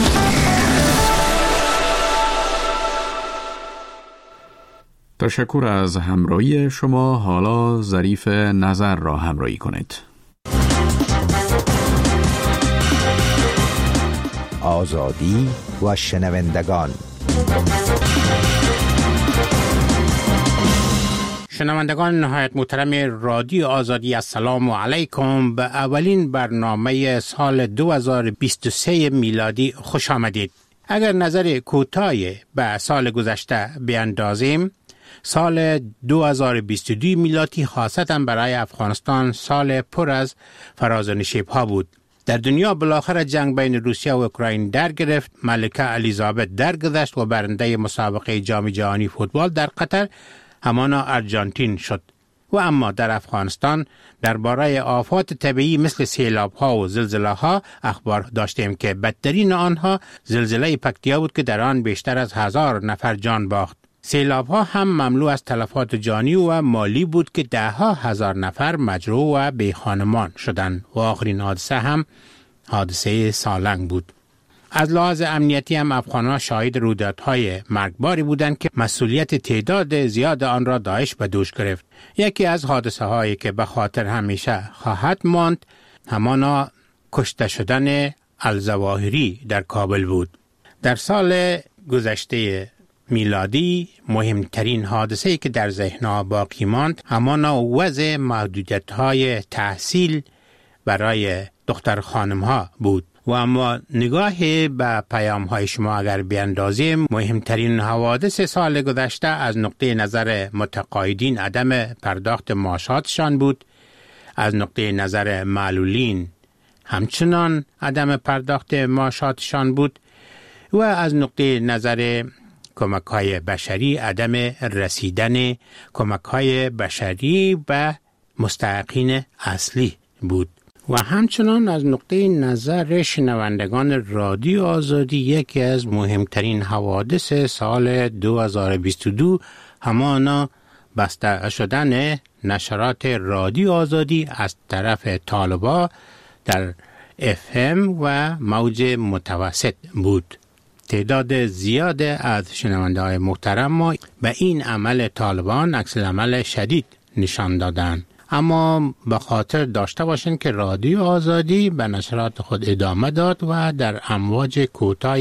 تشکر از همراهی شما. حالا ظریف نظر را همراهی کنید. آزادی و شنوندگان. شنوندگان نهایت محترم رادیو آزادی، السلام علیکم. به اولین برنامه سال دو هزار و بیست و سه میلادی خوش آمدید. اگر نظر کوتاهی به سال گذشته بیاندازیم، سال دو هزار و بیست و دو میلادی خاصتاً برای افغانستان سال پر از فراز و نشیب‌ها بود. در دنیا بالاخره جنگ بین روسیه و اوکراین در گرفت، ملکه الیزابت درگذشت و برنده مسابقه جام جهانی فوتبال در قطر همانا آرژانتین شد. و اما در افغانستان درباره آفات طبیعی مثل سیلاب‌ها و زلزله‌ها اخبار داشتیم که بدترین آنها زلزله پکتیا بود که در آن بیشتر از هزار نفر جان باخت. سیلاب‌ها هم مملو از تلفات جانی و مالی بود که ده ها هزار نفر مجروح و بی خانمان شدند و آخرین حادثه هم حادثه سالنگ بود. از لحاظ امنیتی هم افغان‌ها شاهد رویدادهای مرگباری بودند که مسئولیت تعداد زیاد آن را داعش به دوش گرفت. یکی از حادثه هایی که به خاطر همیشه خواهد ماند همانا کشته شدن الظواهری در کابل بود. در سال گذشته میلادی مهمترین حادثه‌ای که در ذهن‌ها باقی ماند همانا وضع محدودیت‌های تحصیل برای دختر خانم‌ها بود. و اما نگاه به پیام‌های شما اگر بیاندازیم، مهمترین حوادث سال گذشته از نقطه نظر متقاعدین عدم پرداخت معاشاتشان بود، از نقطه نظر معلولین همچنان عدم پرداخت معاشاتشان بود و از نقطه نظر کمک‌های بشری عدم رسیدن کمک‌های بشری به مستحقین اصلی بود. و همچنان از نقطه نظر شنوندگان رادیو آزادی یکی از مهمترین حوادث سال دو هزار و بیست و دو همانا بسته شدن نشرات رادیو آزادی از طرف طالبا در اف ام و موج متوسط بود. تعداد زیاد از شنونده های محترم ما به این عمل طالبان عکس العمل شدید نشان دادند. اما به خاطر داشته باشند که رادیو آزادی به نشرات خود ادامه داد و در امواج کوتاه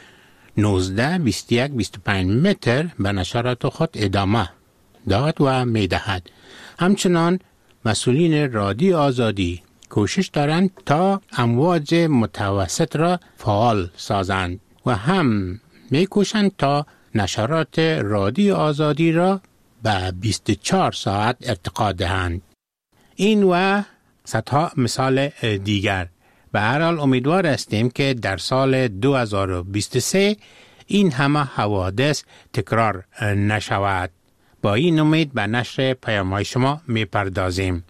نوزده، بیست و یک، بیست و پنج متر به نشرات خود ادامه داد و می دهد. همچنان مسئولین رادیو آزادی کوشش دارند تا امواج متوسط را فعال سازند و هم می کوشند تا نشرات رادیو آزادی را به بیست و چهار ساعت ارتقا دهند. این و صدها مثال دیگر. به هر حال امیدوار هستیم که در سال دو هزار و بیست و سه این همه حوادث تکرار نشود. با این امید به نشر پیام‌های شما می پردازیم.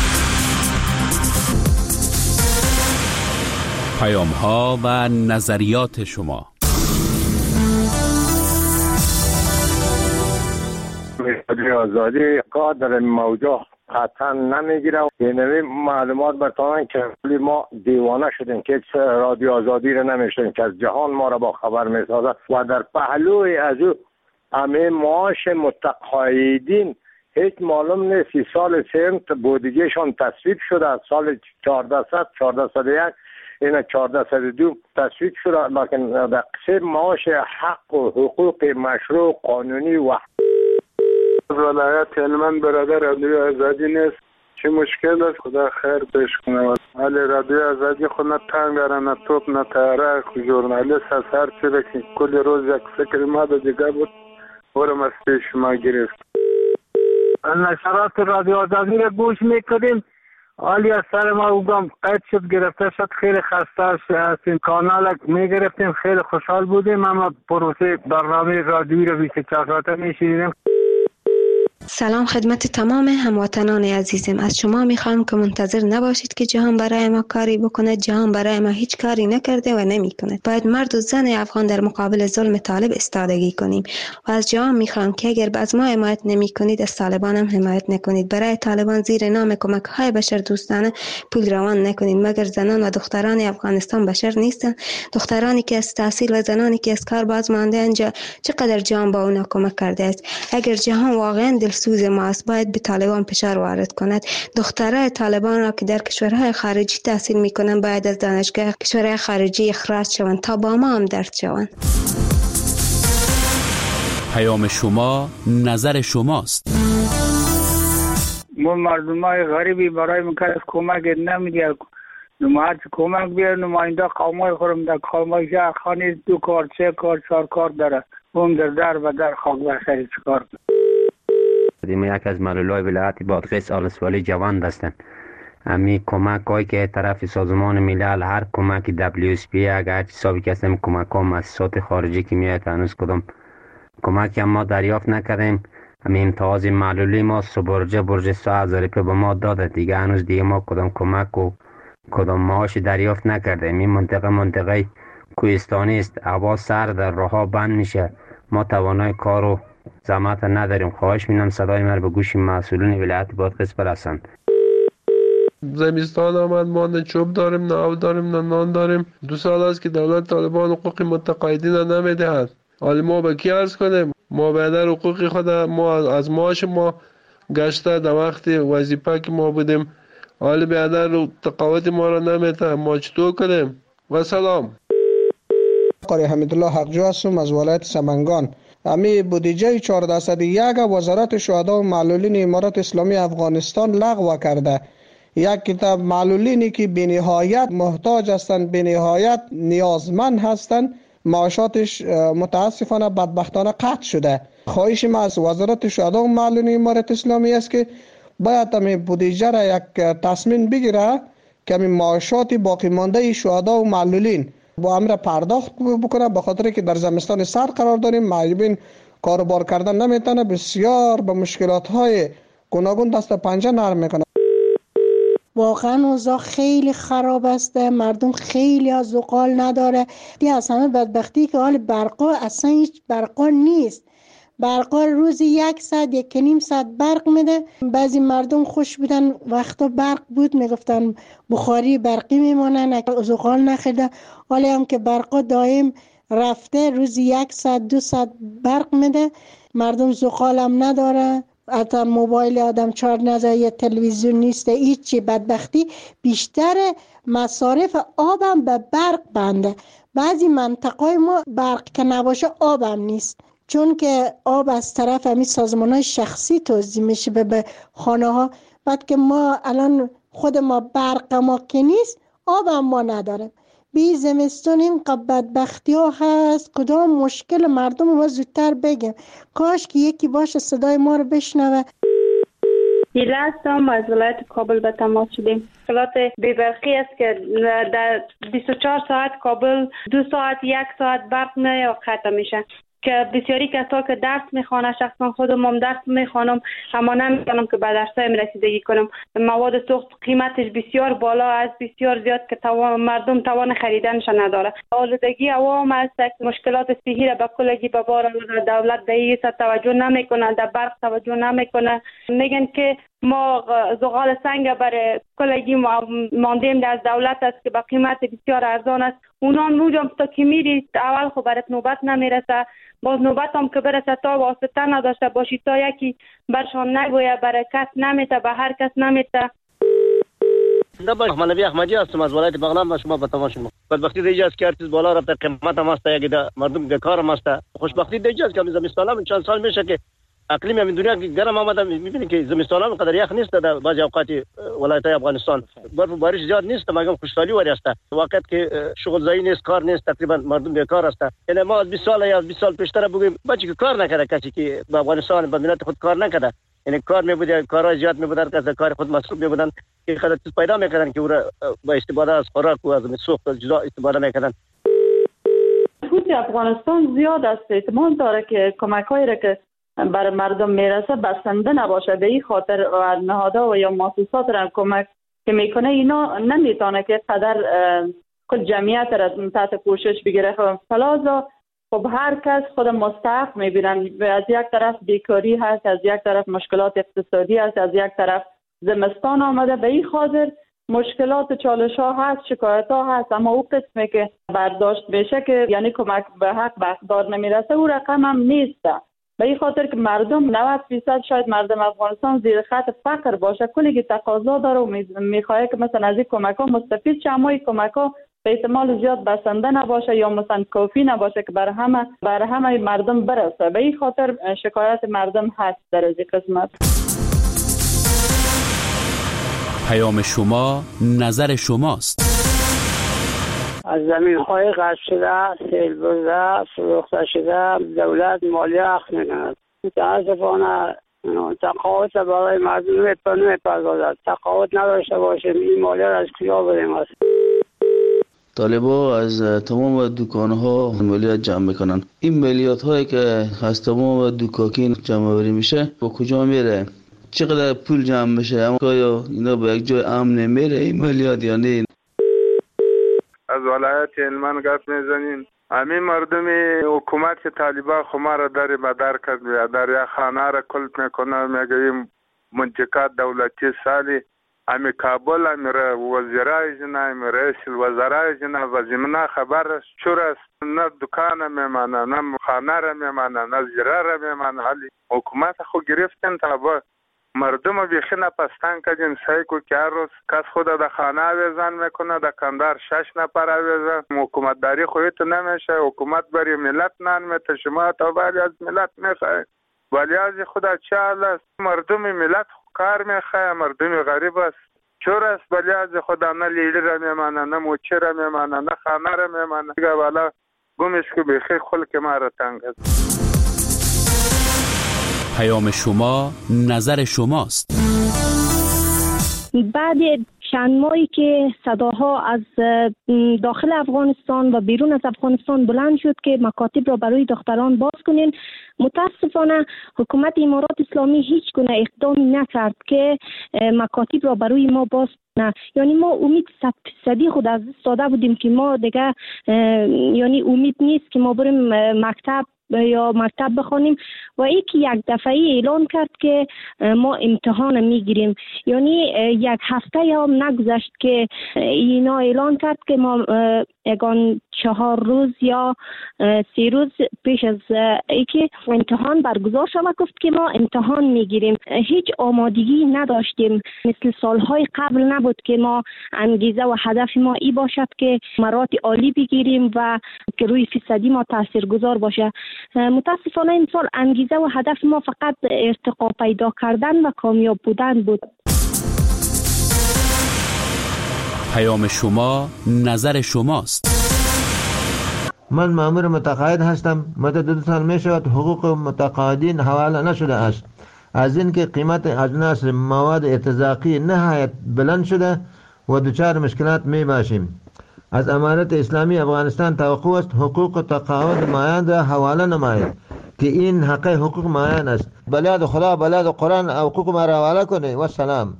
پیام‌ها و نظریات شما. رادیو آزادی قادر موضوع قطعا نمیگیره. یعنی معلومات برتانن که ما دیوانه شدیم که رادیو آزادی رو نمیشتیم که از جهان ما را با خبر میسازد و در پهلوی از او همه معاش متقاعدین هیچ معلوم نیست. سی سال سنت بودجهشان تصویب شده از سال چهاردهصد چهاردهصد و یک این چهاردهصد و دو تصویب شده، لیکن در قسم معاش حق و حقوق مشروع قانونی و ولایت هلمند برادر رادیو آزادی نیست. چه مشکل است؟ خدا خیر پیش کنه. ولی رادیو آزادی خود نه تنگ داره، نه توپ، نه تیاره. ژورنالیست از هر چی که کل روز یک فکر ما ده دیگه بود برم از پیش ما گرفت. نشرات رادیو آزادی را گوش میکنیم. حالی از سر ما اوگم قید شد، گرفته شد. خیلی خسته هستیم. کانال میگرفتیم، خیلی خوشحال بودیم. اما پروسه برنامه رادیویی را بیست و چهار ساعته میشیدیم. سلام خدمت تمام هموطنان عزیزم. از شما میخوام که منتظر نباشید که جهان برای ما کاری بکنه. جهان برای ما هیچ کاری نکرده و نمیکنه. باید مرد و زن افغان در مقابل ظلم طالب استادگی کنیم. و از جهان میخوام که اگر از ما حمایت نمیکنید، از طالبان هم حمایت نکنید. برای طالبان زیر نام کمک های بشر دوستانه پول روان نکنید. مگر زنان و دختران افغانستان بشر نیستن؟ دخترانی که از تحصیل و زنانی که از کار باز مانده انجا چقدر جهان با اونا کمک کرده است. اگر جهان واقعا دلسوز ما است، باید به طالبان فشار وارد کند. دخترای طالبان را که در کشورهای خارجی تحصیل میکنن باید از دانشگاه کشورهای خارجی اخراج شوند تا با ما هم درد شوند. پیام شما نظر شماست. ما مردمای غریبی برای مکرس کمک نمیدید. نماید کمک بیار. نماینده قومای خورم در قومای شهر خانی دو کار، سه کار، چهار کار داره. اون در در و در خاک بخشی چکار ما یک از معلولای ولایت بادغیس آلسوالی جوان هستند. امی کمک هایی که طرف سازمان ملل، هر کمک دبلیو اس پی اگر حسابی که هستیم کمک ها مؤسسات خارجی که میاد هنوز کدام کمک هم ما دریافت نکردیم. امی امتیاز معلولی ما سبرجه برجه سه هزار روپیه به ما داده. دیگه هنوز دیگه ما کدام کمک و کدام معاش دریافت نکردیم. این منطقه منطقه کوهستانی است. هوا سرد، راهها بند میشه. ما توانای کارو زحمت نداریم. خواهش می‌کنم صدای من به گوش مسئولین ولایت بادغیس برسند. زمستان آمد، ما نه چوب داریم، نه آب داریم، نه نان داریم. دو سال است که دولت طالبان حقوق متقاعدین را نمیدهد. حالا ما به کی عرض کنیم؟ ما بیادر حقوق خود ما از معاش ما گشته در وقت وظیفه که ما بودیم. حالا بیادر تقاعد ما را نمیده. ما چطور کنیم؟ و سلام. قاری حمیدالله حقجو هستم از ولایت سمنگان. امی بودجه چهارده درصد یک وزارت شهدا و معلولین امارات اسلامی افغانستان لغو کرده. یک کتاب معلولینی که بنهایت محتاج هستند، بنهایت نیازمند هستند، معاشاتش متاسفانه بدبختانه قطع شده. خواهش ما از وزارت شهدا و معلولین امارات اسلامی است که باید امی بودجه را یک تصمیم بگیره که امی معاشات باقی مانده شهدا و معلولین با امر پرداخت بکنه، به خاطر که در زمستان سر قرار داریم. معیوبین کاروبار کردن نمیتونه، بسیار به مشکلات های گوناگون دست پنجه نرم میکنه. واقعا اوضاع خیلی خراب است. مردم خیلی از زغال نداره. دی از همه بدبختی که حال برقا اصلا هیچ برقا نیست. برقا روزی یک ساعت یک نیم ساعت برق میده. بعضی مردم خوش بودن وقتا برق بود میگفتن بخاری برقی میمونن، زغال نخیده. حالا هم که برقا دائم رفته، روزی یک ساعت دو ساعت برق میده. مردم زغال هم نداره. حتی موبایل آدم چارج نزده، یه تلویزیون نیست، هیچی. بدبختی بیشتر مصارف آبم به برق بنده. بعضی منطقه ما برق که نباشه آبم نیست، چون که آب از طرف همین سازمان‌های شخصی توزیع میشه به خانه ها. بعد که ما الان خود ما برق ما که نیست، آب هم ما نداریم. بی زمستون این بدبختی ها هست. کدام مشکل مردم ما زودتر بگم. کاش که یکی باشه صدای ما رو بشنوه. ایله هستم، از ولایت کابل به تماس شدیم. مشکلات بی‌برقی است که در بیست و چهار ساعت کابل دو ساعت یک ساعت برق نه قطع میشه، که بسیاری کسا که درس میخوانه، شخصا خودم هم درس میخوانم اما نمیتونم که به درسایم رسیدگی کنم. مواد سوخت قیمتش بسیار بالا است، بسیار زیاد که توان مردم توان خریدنش نداره. آلودگی عوام است، مشکلات صحی را به کلگی به بار آورده. دولت به این توجه نمیکنه، در برق توجه نمیکنه. میگن که ما زغال سنگ برای کلگی ماندیم در دولت است که به قیمت بسیار ارزان است. اونا موجم تا که میری اول خب برات نوبت نمیرسه، باز نوبت هم که برسه تا واسطه نداشته باشی، تا یکی برشان نگویه، برای کس نمیته، به هر کس نمیته. دبا احمدی احمدی هستم از ولایت بغلان و شما به تماشا شما. بدبختی دیگه است که ارتش بالا رفته، قیمت هم است، یک مردم بیکار هم است. خوشبختی دیگه است که زمستان هم چند سال میشه که اقلیم همین دنیا گرم آمده، میبینید که زمستان هم قدر یخ نیست در بعضی اوقات ولایت افغانستان، برف و بارش زیاد نیست مگر خوشحالی وری است. وقت که شغل زایی نیست، کار نیست، تقریبا مردم بیکار است. یعنی ما از بیست سال یا بیست سال پیشتر بگیم بچه که کار نکرده، کسی که به افغانستان به ملت خود کار نکرده، یعنی کار میبوده، کارهای زیاد میبودن که از کار خود مصروف میبودن که خود چیز پیدا میکردن که او را با استفاده از خوراک و از سوخت جدا استفاده میکردن. خود افغانستان زیاد است، احتمال داره که کمک‌هایی را که برای مردم میرسه بسنده نباشه. به این خاطر نهادها و یا مؤسسات را کمک که میکنه اینا نمیتونه که قدر کل جمعیت را تحت پوشش بگیره. فلازا خب هر کس خود مستحق میبینن. از یک طرف بیکاری هست، از یک طرف مشکلات اقتصادی هست، از یک طرف زمستان آمده. به این خاطر مشکلات و چالش ها هست، شکایت ها هست، اما او قسمی که برداشت بشه که یعنی کمک به حق به اقدار نمیرسه، او رقم هم نیست. به این خاطر که مردم نود درصد شاید مردم افغانستان زیر خط فقر باشه، کلی که تقاضا داره و میخواد که مثلا از این کمک ها مستفید شه، اما این کمک ها به احتمال زیاد بسنده نباشه یا مثلا کافی نباشه که برای همه برای همه مردم برسه. به این خاطر شکایت مردم هست در از این قسمت. پیام شما نظر شماست. از زمین‌های غصب شده، سیل برده، فروخته شده، دولت مالیه اخذ می‌کند. متاسفانه تقاعد برای مردم نمی‌پردازد. تقاعد نداشته باشیم این مالیه را از کجا بدیم است؟ طالبا از تمام دکان‌ها مالیات جمع میکنن. این مالیات هایی که از تمام دکاکین جمع آوری میشه با کجا میره؟ چقدر پول جمع میشه؟ اما آیا اینا به یک جای امن نمیره این مالیات یا نه؟ از ولایت هلمند گپ میزنین. همین مردم حکومت که طالبان خما را در مدار کرد، در یک خانه را کلپ میکنه، میگه منطقه دولتی سالی امی کابل امی وزیرای جنا امی رئیس الوزرای جنا و زمینه خبر است چور است، نه دکان میمانه، نه خانه را میمانه، نه زیره را میمانه. حالی حکومت خو گرفتن تا با مردم بیخی نپستن کردین. سعی کو که هر روز کس خود در خانه آویزان میکنه، در کندار شش نفر آویزان. حکومت داری خودت نمیشه، حکومت بری ملت نان میته، شما تا ولی از ملت میخواه، ولی از خدا چه حال است؟ مردم ملت کار میخواه، مردم غریب است چور است، ولی از خدا نه لیلی را میمانه، نه موچه را میمانه، نه خانه را میمانه. دیگه والا گمش که بیخی خلق ما را تنگ است. پیام شما نظر شماست. بعد چند ماهی که صداها از داخل افغانستان و بیرون از افغانستان بلند شد که مکاتب را برای دختران باز کنین، متاسفانه حکومت امارات اسلامی هیچ گونه اقدامی نکرد که مکاتب را برای ما باز کنه. یعنی ما امید صد فیصدی خود از دست داده بودیم که ما دیگه یعنی امید نیست که ما بریم مکتب یا مکتب بخونیم و یکی یک دفعه اعلان کرد که ما امتحان میگیریم. یعنی یک هفته هم نگذشت که اینا اعلان کرد که ما اگان چهار روز یا سی روز پیش از اینکه امتحان برگزار شود گفت که ما امتحان میگیریم. هیچ آمادگی نداشتیم، مثل سالهای قبل نبود که ما انگیزه و هدف ما ای باشد که مراتب عالی بگیریم و که روی فیصدی ما تاثیرگذار باشه. متاسفانه این سال انگیزه و هدف ما فقط ارتقا پیدا کردن و کامیاب بودن بود. پیام شما نظر شماست. من مأمور متقاعد هستم. مدت دو سال می شود حقوق متقاعدین حواله نشده است. از اینکه قیمت اجناس مواد ارتزاقی نهایت بلند شده و دچار مشکلات می باشیم. از امارت اسلامی افغانستان توقع است حقوق تقاعد مایان را حواله نماید که این حق حقوق مایان است. بلاد خدا بلاد قرآن حقوق ما را حواله کنه. و سلام.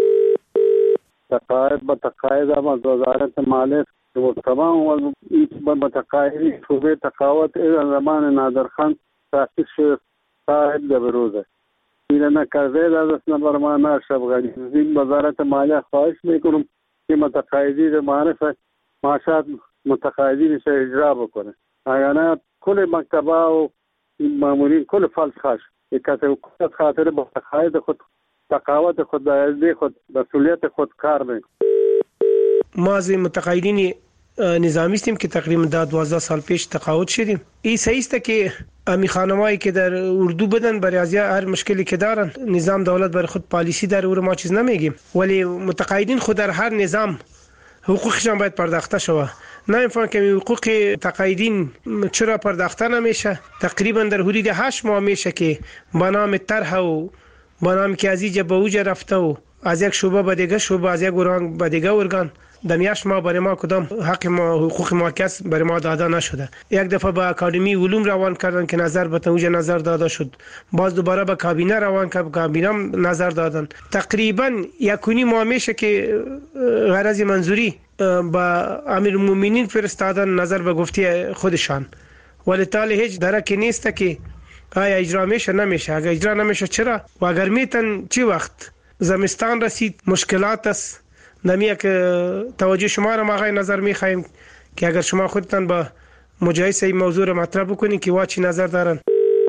تقاعد با تقاعد هم از وزارت مالیه و تمام متقاعدین صوبه تقاعد از زمان نادرخان تاسیس شد تا به روزه این نکرده از نمبر ما نشب غنی این وزارت مالیه خواهش میکنم که متقاعدین معرفت معاشات متقاعدینش اجرا بکنه. اگر نه کل مکتبه و مامورین کل فلس خاش یک حکومت خاطر با تقاعد خود تقاعد خود دایزده خود مسئولیت خود کار میکنه. ما از متقاعدین نظامی هستیم که تقریبا دوازده سال پیش تقاعد شدیم. این صحیح است که امی خانمایی که در اردو بدن برای از هر مشکلی که دارن، نظام دولت برای خود پالیسی داره و ما چیز نمیگیم، ولی متقاعدین خود در هر نظام حقوقشان باید پرداخته شود. نمیفهم که حقوق تقاعدین چرا پرداخته نمیشه. تقریبا در حدود هشت ماه میشه که با نام طرح و با نام که از اینجا به اوجا رفته و از یک شعبه به دیگه شعبه، از یک ارگان به دیگه ارگان، در هشت ماه برای ما کدام حق ما حقوق ما کس برای ما داده نشده. یک دفعه به اکادمی علوم روان کردن که نظر به اوجا نظر داده شد، باز دوباره به کابینه روان کرد، کابینه نظر دادن. تقریبا یک و نیم ماه میشه که غرض منظوری با امیرالمومنین فرستادن نظر به گفته خودشان، ولی تالی هیچ درکی نیست که آیا اجرا میشه نمیشه. اگر اجرا نمیشه چرا؟ و اگر میتن چی وقت؟ زمستان رسید، مشکلات است. نمیه که توجه شما را ما آقای نظر میخوایم که اگر شما خودتان با مجایسه این موضوع را مطرح بکنید که وا چی نظر دارن.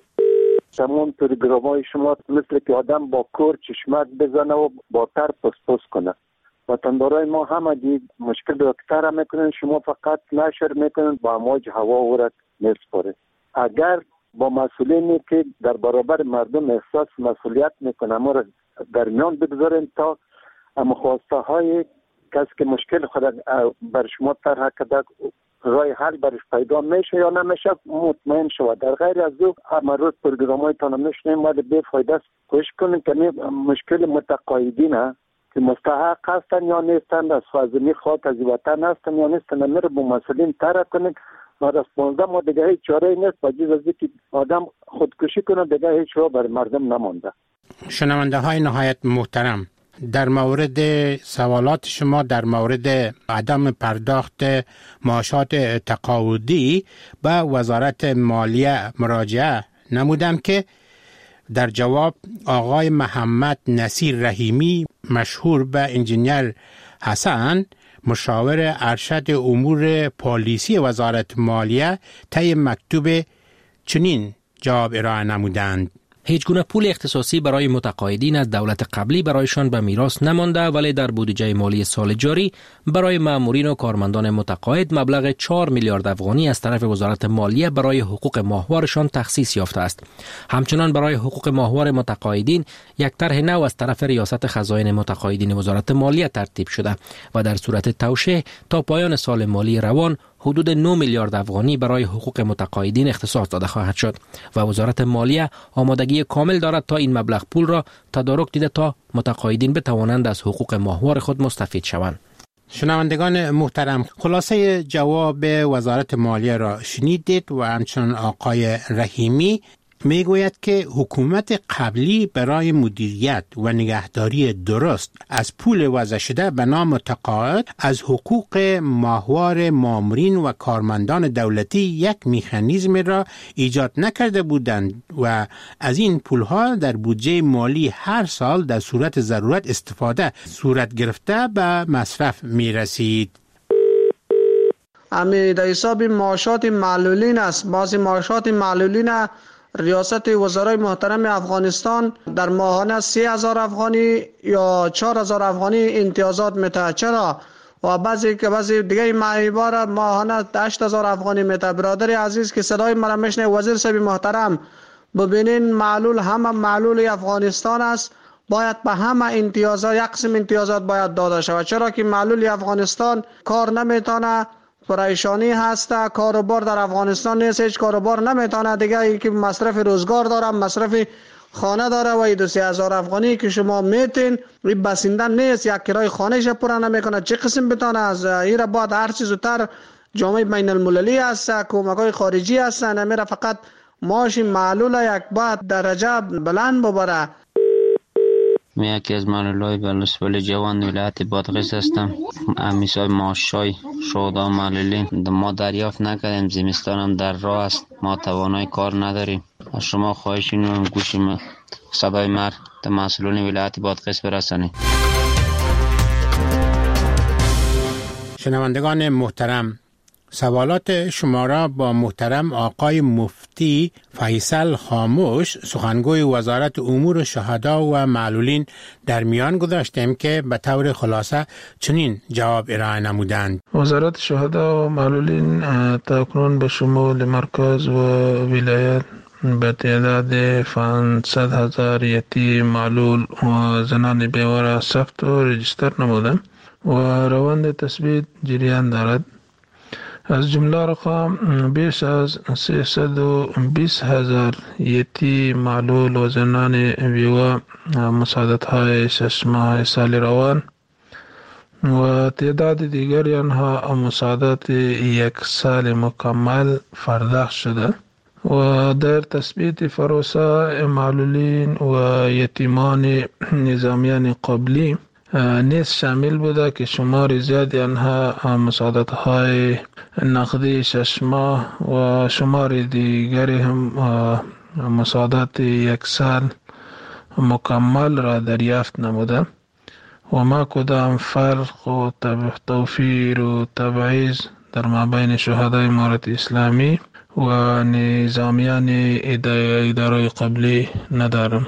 تمام پروگرام‌های شما مثل که آدم با کور چشمک بزنه و با تر پس پس کنه. وطندارای ما همه دید مشکل دکتر هم میکنن، شما فقط نشر میکنن با امواج هوا ورد میسپاره. اگر با مسئولینی که در برابر مردم احساس مسئولیت میکنن ما را در میان بگذارین تا اما خواسته های کسی که مشکل خود بر شما طرح کرده رای حل برش پیدا میشه یا نمیشه مطمئن شود. در غیر از او همه روز پروگرام های تانو میشنیم ولی بے فایده است. کوشش کنیم که مشکل متقاعدین که مستحق هستن یا نیستن، از فاضلی خاک از وطن هستن یا نیستن، میره با مسئولین طرح کنید. بعد از پانزده ماه دیگه هیچ چاره نیست، با جز از اینکه آدم خودکشی کنه دیگه هیچ راه بر مردم نمانده. شنونده های نهایت محترم، در مورد سوالات شما در مورد عدم پرداخت معاشات تقاعدی به وزارت مالیه مراجعه نمودم که در جواب آقای محمد نصیر رحیمی مشهور به انجینیر حسن مشاور ارشد امور پالیسی وزارت مالیه طی مکتوب چنین جواب ارائه نمودند: هیچ گونه پول اختصاصی برای متقاعدین از دولت قبلی برایشان به میراث نمانده، ولی در بودجه مالی سال جاری برای مامورین و کارمندان متقاعد مبلغ چهار میلیارد افغانی از طرف وزارت مالیه برای حقوق ماهوارشان تخصیص یافته است. همچنان برای حقوق ماهوار متقاعدین یک طرح نو از طرف ریاست خزائن متقاعدین وزارت مالیه ترتیب شده و در صورت توشیح تا پایان سال مالی روان حدود نه میلیارد افغانی برای حقوق متقاعدین اختصاص داده خواهد شد و وزارت مالیه آمادگی کامل دارد تا این مبلغ پول را تدارک دیده تا متقاعدین بتوانند از حقوق ماهوار خود مستفید شوند. شنوندگان محترم، خلاصه جواب وزارت مالیه را شنیدید و همچنان آقای رحیمی میگوید که حکومت قبلی برای مدیریت و نگهداری درست از پول وضع شده به نام تقاعد از حقوق ماهوار مامورین و کارمندان دولتی یک مکانیزم را ایجاد نکرده بودند و از این پولها در بودجه مالی هر سال در صورت ضرورت استفاده صورت گرفته به مصرف می رسید. امی در حساب معاشات معلولین است. بعضی معاشات معلولین ریاست وزرای محترم افغانستان در ماهانه سه هزار افغانی یا چهار هزار افغانی امتیازات میده. چرا؟ و بعضی که بعضی دیگه معیبار ماهانه هشت هزار افغانی میده. برادر عزیز که صدای مرا میشنه، وزیر صاحب محترم ببینین معلول همه معلول افغانستان است، باید به همه امتیازات یک قسم امتیازات باید داده شود. چرا که معلول افغانستان کار نمیتونه، پریشانی هست، کاروبار در افغانستان نیست، هیچ کاروبار نمیتونه دیگه، ای که مصرف روزگار داره، مصرف خانه داره و ای دو سه هزار افغانی که شما میتین این بسنده نیست، یک کرای خانهش پورا نمیکنه، چه قسم بتونه از ایره بعد هر چیز زودتر جامعه بین المللی هست، کمک‌های خارجی هست، نمیره فقط معاش معلول یک بعد درجه بلند ببره. من یکی از معلولای بلوسپل جوان ولایت بادغیس هستم. امیسای معاشای شهدا معلولین ما دریافت نکردیم، زمستان هم در راه است، ما توانای کار نداریم. از شما خواهش می‌کنم گوش صدای مر به مسئولین ولایت بادغیس برسانید. شنوندگان محترم، سوالات شما را با محترم آقای مفتی فیصل خاموش سخنگوی وزارت امور شهدا و معلولین در میان گذاشتیم که به طور خلاصه چنین جواب ارائه نمودند. وزارت شهدا و معلولین تاکنون به شمول مرکز و ولایت به تعداد پانصد هزار یتیم معلول و زنان بیواره ثبت و رجیستر نموده و روند تثبیت جریان دارد. از جمله رقم بیش از سیصد و بیست هزار یتیم معلول و زنان بیوه مساعدت های شش ماه سال روان و تعداد دیگری آنها مساعدت یک سال مکمل پرداخت شده و در تثبیت پروسه معلولین و یتیمان نظامیان قبلی نیز شامل بوده که شمار زیادی آنها مساعدت های نقدی شش ماه و شمار دیگری هم مساعدت یک سال مکمل را دریافت نموده و ما کدام فرق و توفیر و تبعیض در مابین شهدای امارت اسلامی و نظامیان اداره قبلی ندارم.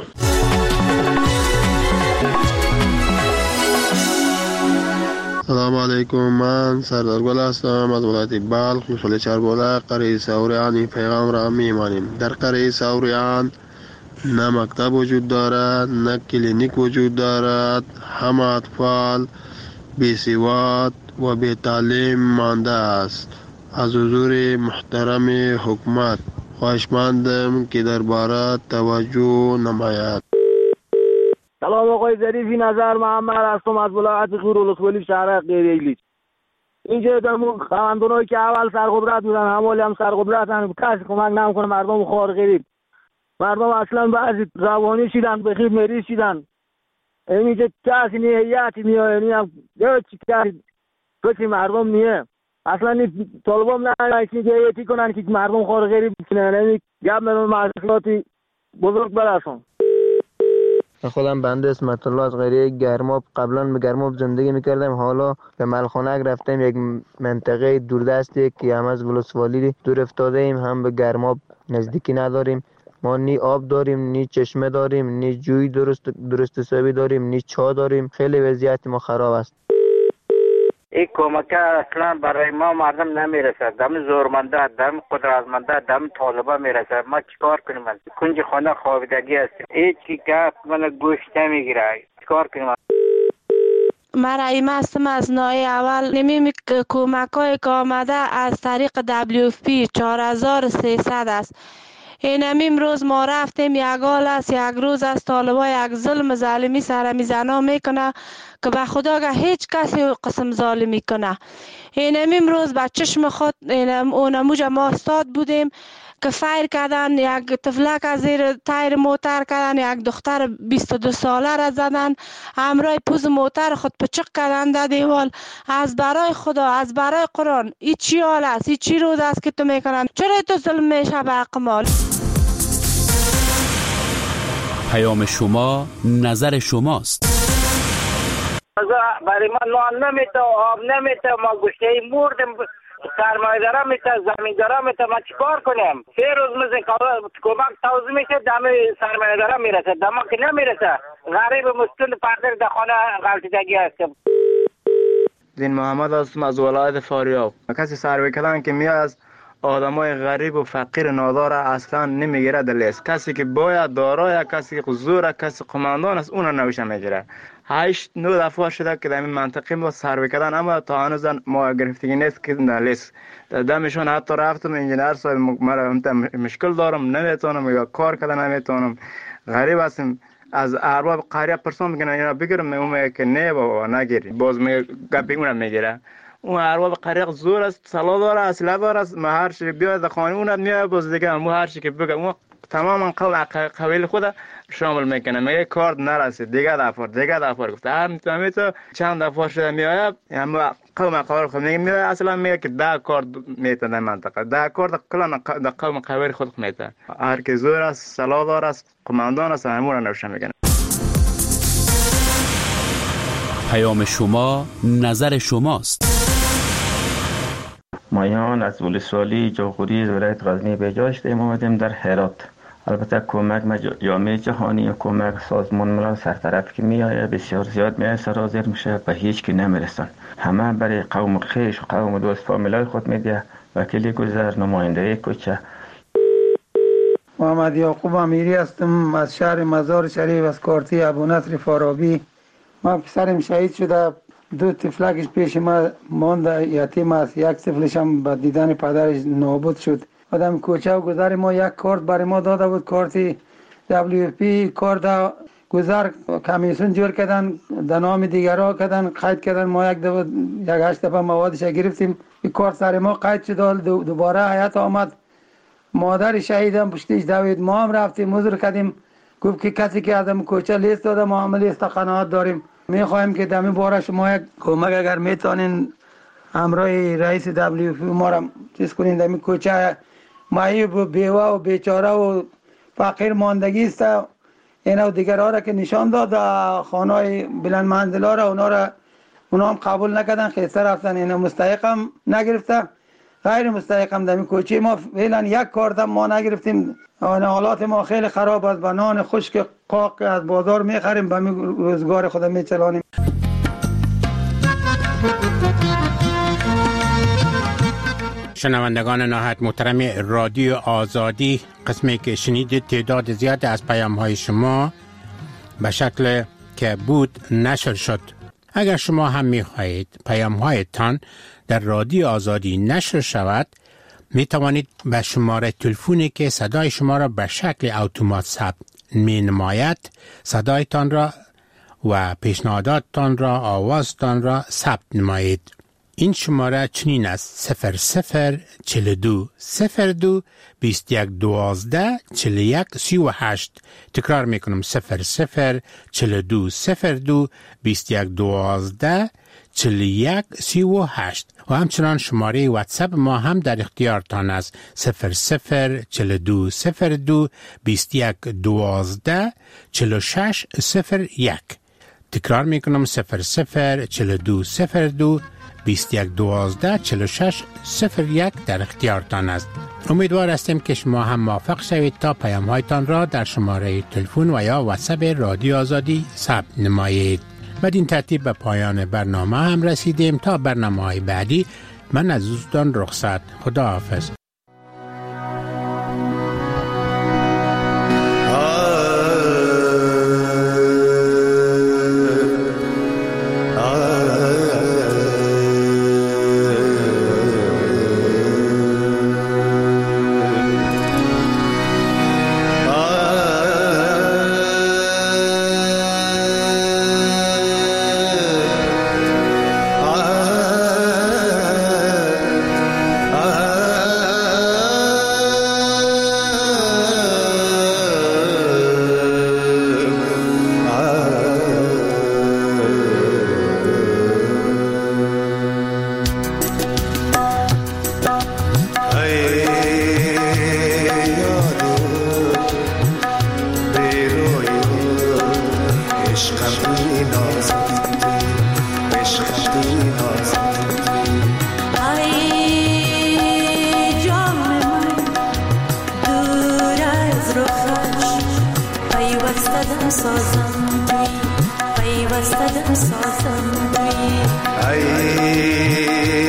سلام علیکم، من سردار گل هستم از ولایت بلخ محل چربوله قریه سوریان. پیغام را میمانیم. در قریه سوریان نه مکتب وجود دارد نه کلینیک وجود دارد. همه اطفال بی سواد و بی تعلیم مانده است. از حضور محترم حکومت خواهشمندم که درباره توجه نماید. سلام آقای ظریفی، نظر محمد هستم از ولایت غور ولسوالی شهر قیریلیچ. اینجا دارم خواهندونایی که اول سرقدرت بودن همالی هم سرقدرتن، کسی کمک نمیکنه مردم خوار غریب. مردم اصلا بعضی روانی شدن، بخیر مریض شدن. اینجا کسی نیه هیئتی میاد، یعنی هم چی کسی کسی مردم نیه. اصلا این طالبان نه که هیئتی کنن که مردم خوار غریب بکنن. یعنی گپ میدن محصولاتی بزرگ برسون. خودم بنده اسمت الله از قریه گرماب. قبلا به گرماب زندگی میکردم، حالا به ملخانک رفتیم، یک منطقه دوردستی که هم از ولسوالی دور افتاده ایم، هم به گرماب نزدیکی نداریم. ما نی آب داریم، نی چشمه داریم، نی جوی درست درست حسابی داریم، نی چا داریم. خیلی وضعیت ما خراب است. این کمک اصلا برای ما مردم نمیرسه. دم زورمنده، دم قدرتمنده، دم طالبا میرسه. ما چیکار کنیم؟ کنج خانه خوابیدگی هستیم. هیچ کی گپ من گوش نمیگیره. چیکار کنیم؟ من رایمه هستم از نای اول. نمیم کمک های که آمده از طریق دبلیو اف پی چهار هزار و سیصد است. این همین روز ما رفتیم، یک حال است، یک روز است، طالبا یک ظلم ظالمی سر میزنا میکنه که به خدا که هیچ کسی قسم ظالمی کنه. این همین روز به چشم خود اون موجه ما استاد بودیم که فایر کردن، یک طفلک از زیر تایر موتر کردن، یک دختر بیست و دو ساله را زدن، همراه پوز موتر خود پچق کردن در دیوال. از برای خدا، از برای قرآن، این چی حال است؟ این چی روز است که تو میکنن؟ چرا تو ظلم میشه به حق مال؟ پیام شما نظر شماست. برای ما نان نمیته، آب نمیته، ما گوشته مردم، سرمایه دارم میته، زمین دارم میته، ما چیکار کنیم؟ سه روز مثل کمک توضیح میشه، دم سرمایه دارم میرسه، دم که نمیرسه. غریب مستون پردر در خانه غلطیدگی هستم. دین محمد هستم از ولایت فاریاب. کسی سروی کردن که میاد از آدمای غریب و فقیر نادار اصلا نمیگیره دلیست. کسی که باید دارای، کسی که زوره، کسی قماندان است، اون نوشه میگیره. هشت نو دفعه شده که در این منطقه ما سروی کردن، اما تا هنوز ما گرفتگی نیست که دلیست. دمشون حتی رفتم انجینر صاحب مرا مشکل دارم، نمیتونم یا کار کردن نمیتونم، غریب هستم. از ارباب قریه پرسون میگن اینا بگیرم، میگم که نه بابا نگیری، باز میگه گپی اونم میگیره. اون ارباب قریق زور است، سلا داره، اصلا داره، ما هر چی بیاد خانه اونم میاد، باز دیگه مو هر چی که بگه اون تماما قبیل خود شامل میکنه. میگه کارت نرسید، دیگه دفعه دیگه دفعه گفته هر میتونم تو چند دفعه شده میاد، اما قوم قبیل خود میگه میاد، اصلا میگه که ده کارت میتونه منطقه ده کارت کلا قوم قبیل خود میتونه. هر کی زور است، سلا داره است، قماندان است، همون رو نوشه میکنه. پیام شما نظر شماست. مایان از ولسوالی جاغوری ولایت غزنی به جا شدیم آمدیم در هرات. البته کمک جامعه جهانی و کمک سازمان ملل سرطرف که میآید بسیار زیاد میآید سرازیر میشه و هیچ کی نمیرسن. همه برای قوم خیش و قوم دوست فامیلای خود میده. وکیل گذر، نماینده کوچه. محمد یعقوب امیری هستم از شهر مزار شریف از کارتی ابو نصر فارابی. ما پسرم شهید شده، دو طفلکش پیش ما مانده یتیم است، یک طفلش هم با دیدن پدرش نابود شد. آدم کوچه و گذر ما یک کارت برای ما داده بود، کارتی دبلیو پی کارت گذر کمیسیون جور کردن، در نام دیگرها کردن، قید کردن. ما یک دفعه یک هشت دفعه موادش گرفتیم، این کارت سر ما قید شد. دوباره حیات آمد، مادر شهیدم پشتیش دوید. ما هم رفتیم حضور کردیم، گفت که کسی که آدم کوچه لیست داده ما هم لیست قناعت داریم. میخوایم که دمی باره شما یک کمک اگر میتونین همراه رئیس دبلیو پی ما را چیز کنین. دمی کوچه معیوب و بیوه و بیچاره و فقیر ماندگی است. اینا و دیگرها را که نشان داد خانه‌های بلند منزلا را، اونا را اونا هم قبول نکردن، خیسته رفتن. اینا مستحق هم نگرفته، غیر مستحق هم. دمی کوچه ما فعلا یک کارت هم ما نگرفتیم. حالات ما خیلی خراب است، با نان خشک قاق از بازار میخریم، به روزگار خود میچلانیم. شنوندگان نهایت محترم رادیو آزادی، قسمی که شنیدید تعداد زیاد از پیام های شما به شکل که بود نشر شد. اگر شما هم می خواهید پیام هایتان در رادیو آزادی نشر شود، می توانید به شماره تلفنی که صدای شما را به شکل اتومات ثبت می نماید صدایتان را و پیشنهاداتتان را، آوازتان را ثبت نمایید. این شماره چنین است: صفر صفر چل دو صفر دو بیست یک دوازده چل یک سی و هشت. تکرار میکنم: صفر صفر چل دو صفر دو بیست یک دوازده چل یک سی و هشت. و همچنان شماره واتساپ ما هم در اختیارتان است: صفر صفر چل دو صفر دو بیست یک دوازده چل شش صفر یک. تکرار میکنم: صفر صفر چل دو صفر دو بیست یک دوازده چل شش صفر یک در اختیارتان است. امیدوار هستیم که شما هم موفق شوید تا پیام هایتان را در شماره تلفن و یا واتساپ رادیو آزادی ثبت نمایید. بدین ترتیب به پایان برنامه هم رسیدیم. تا برنامه های بعدی من از دوستان رخصت. خدا حافظ. ای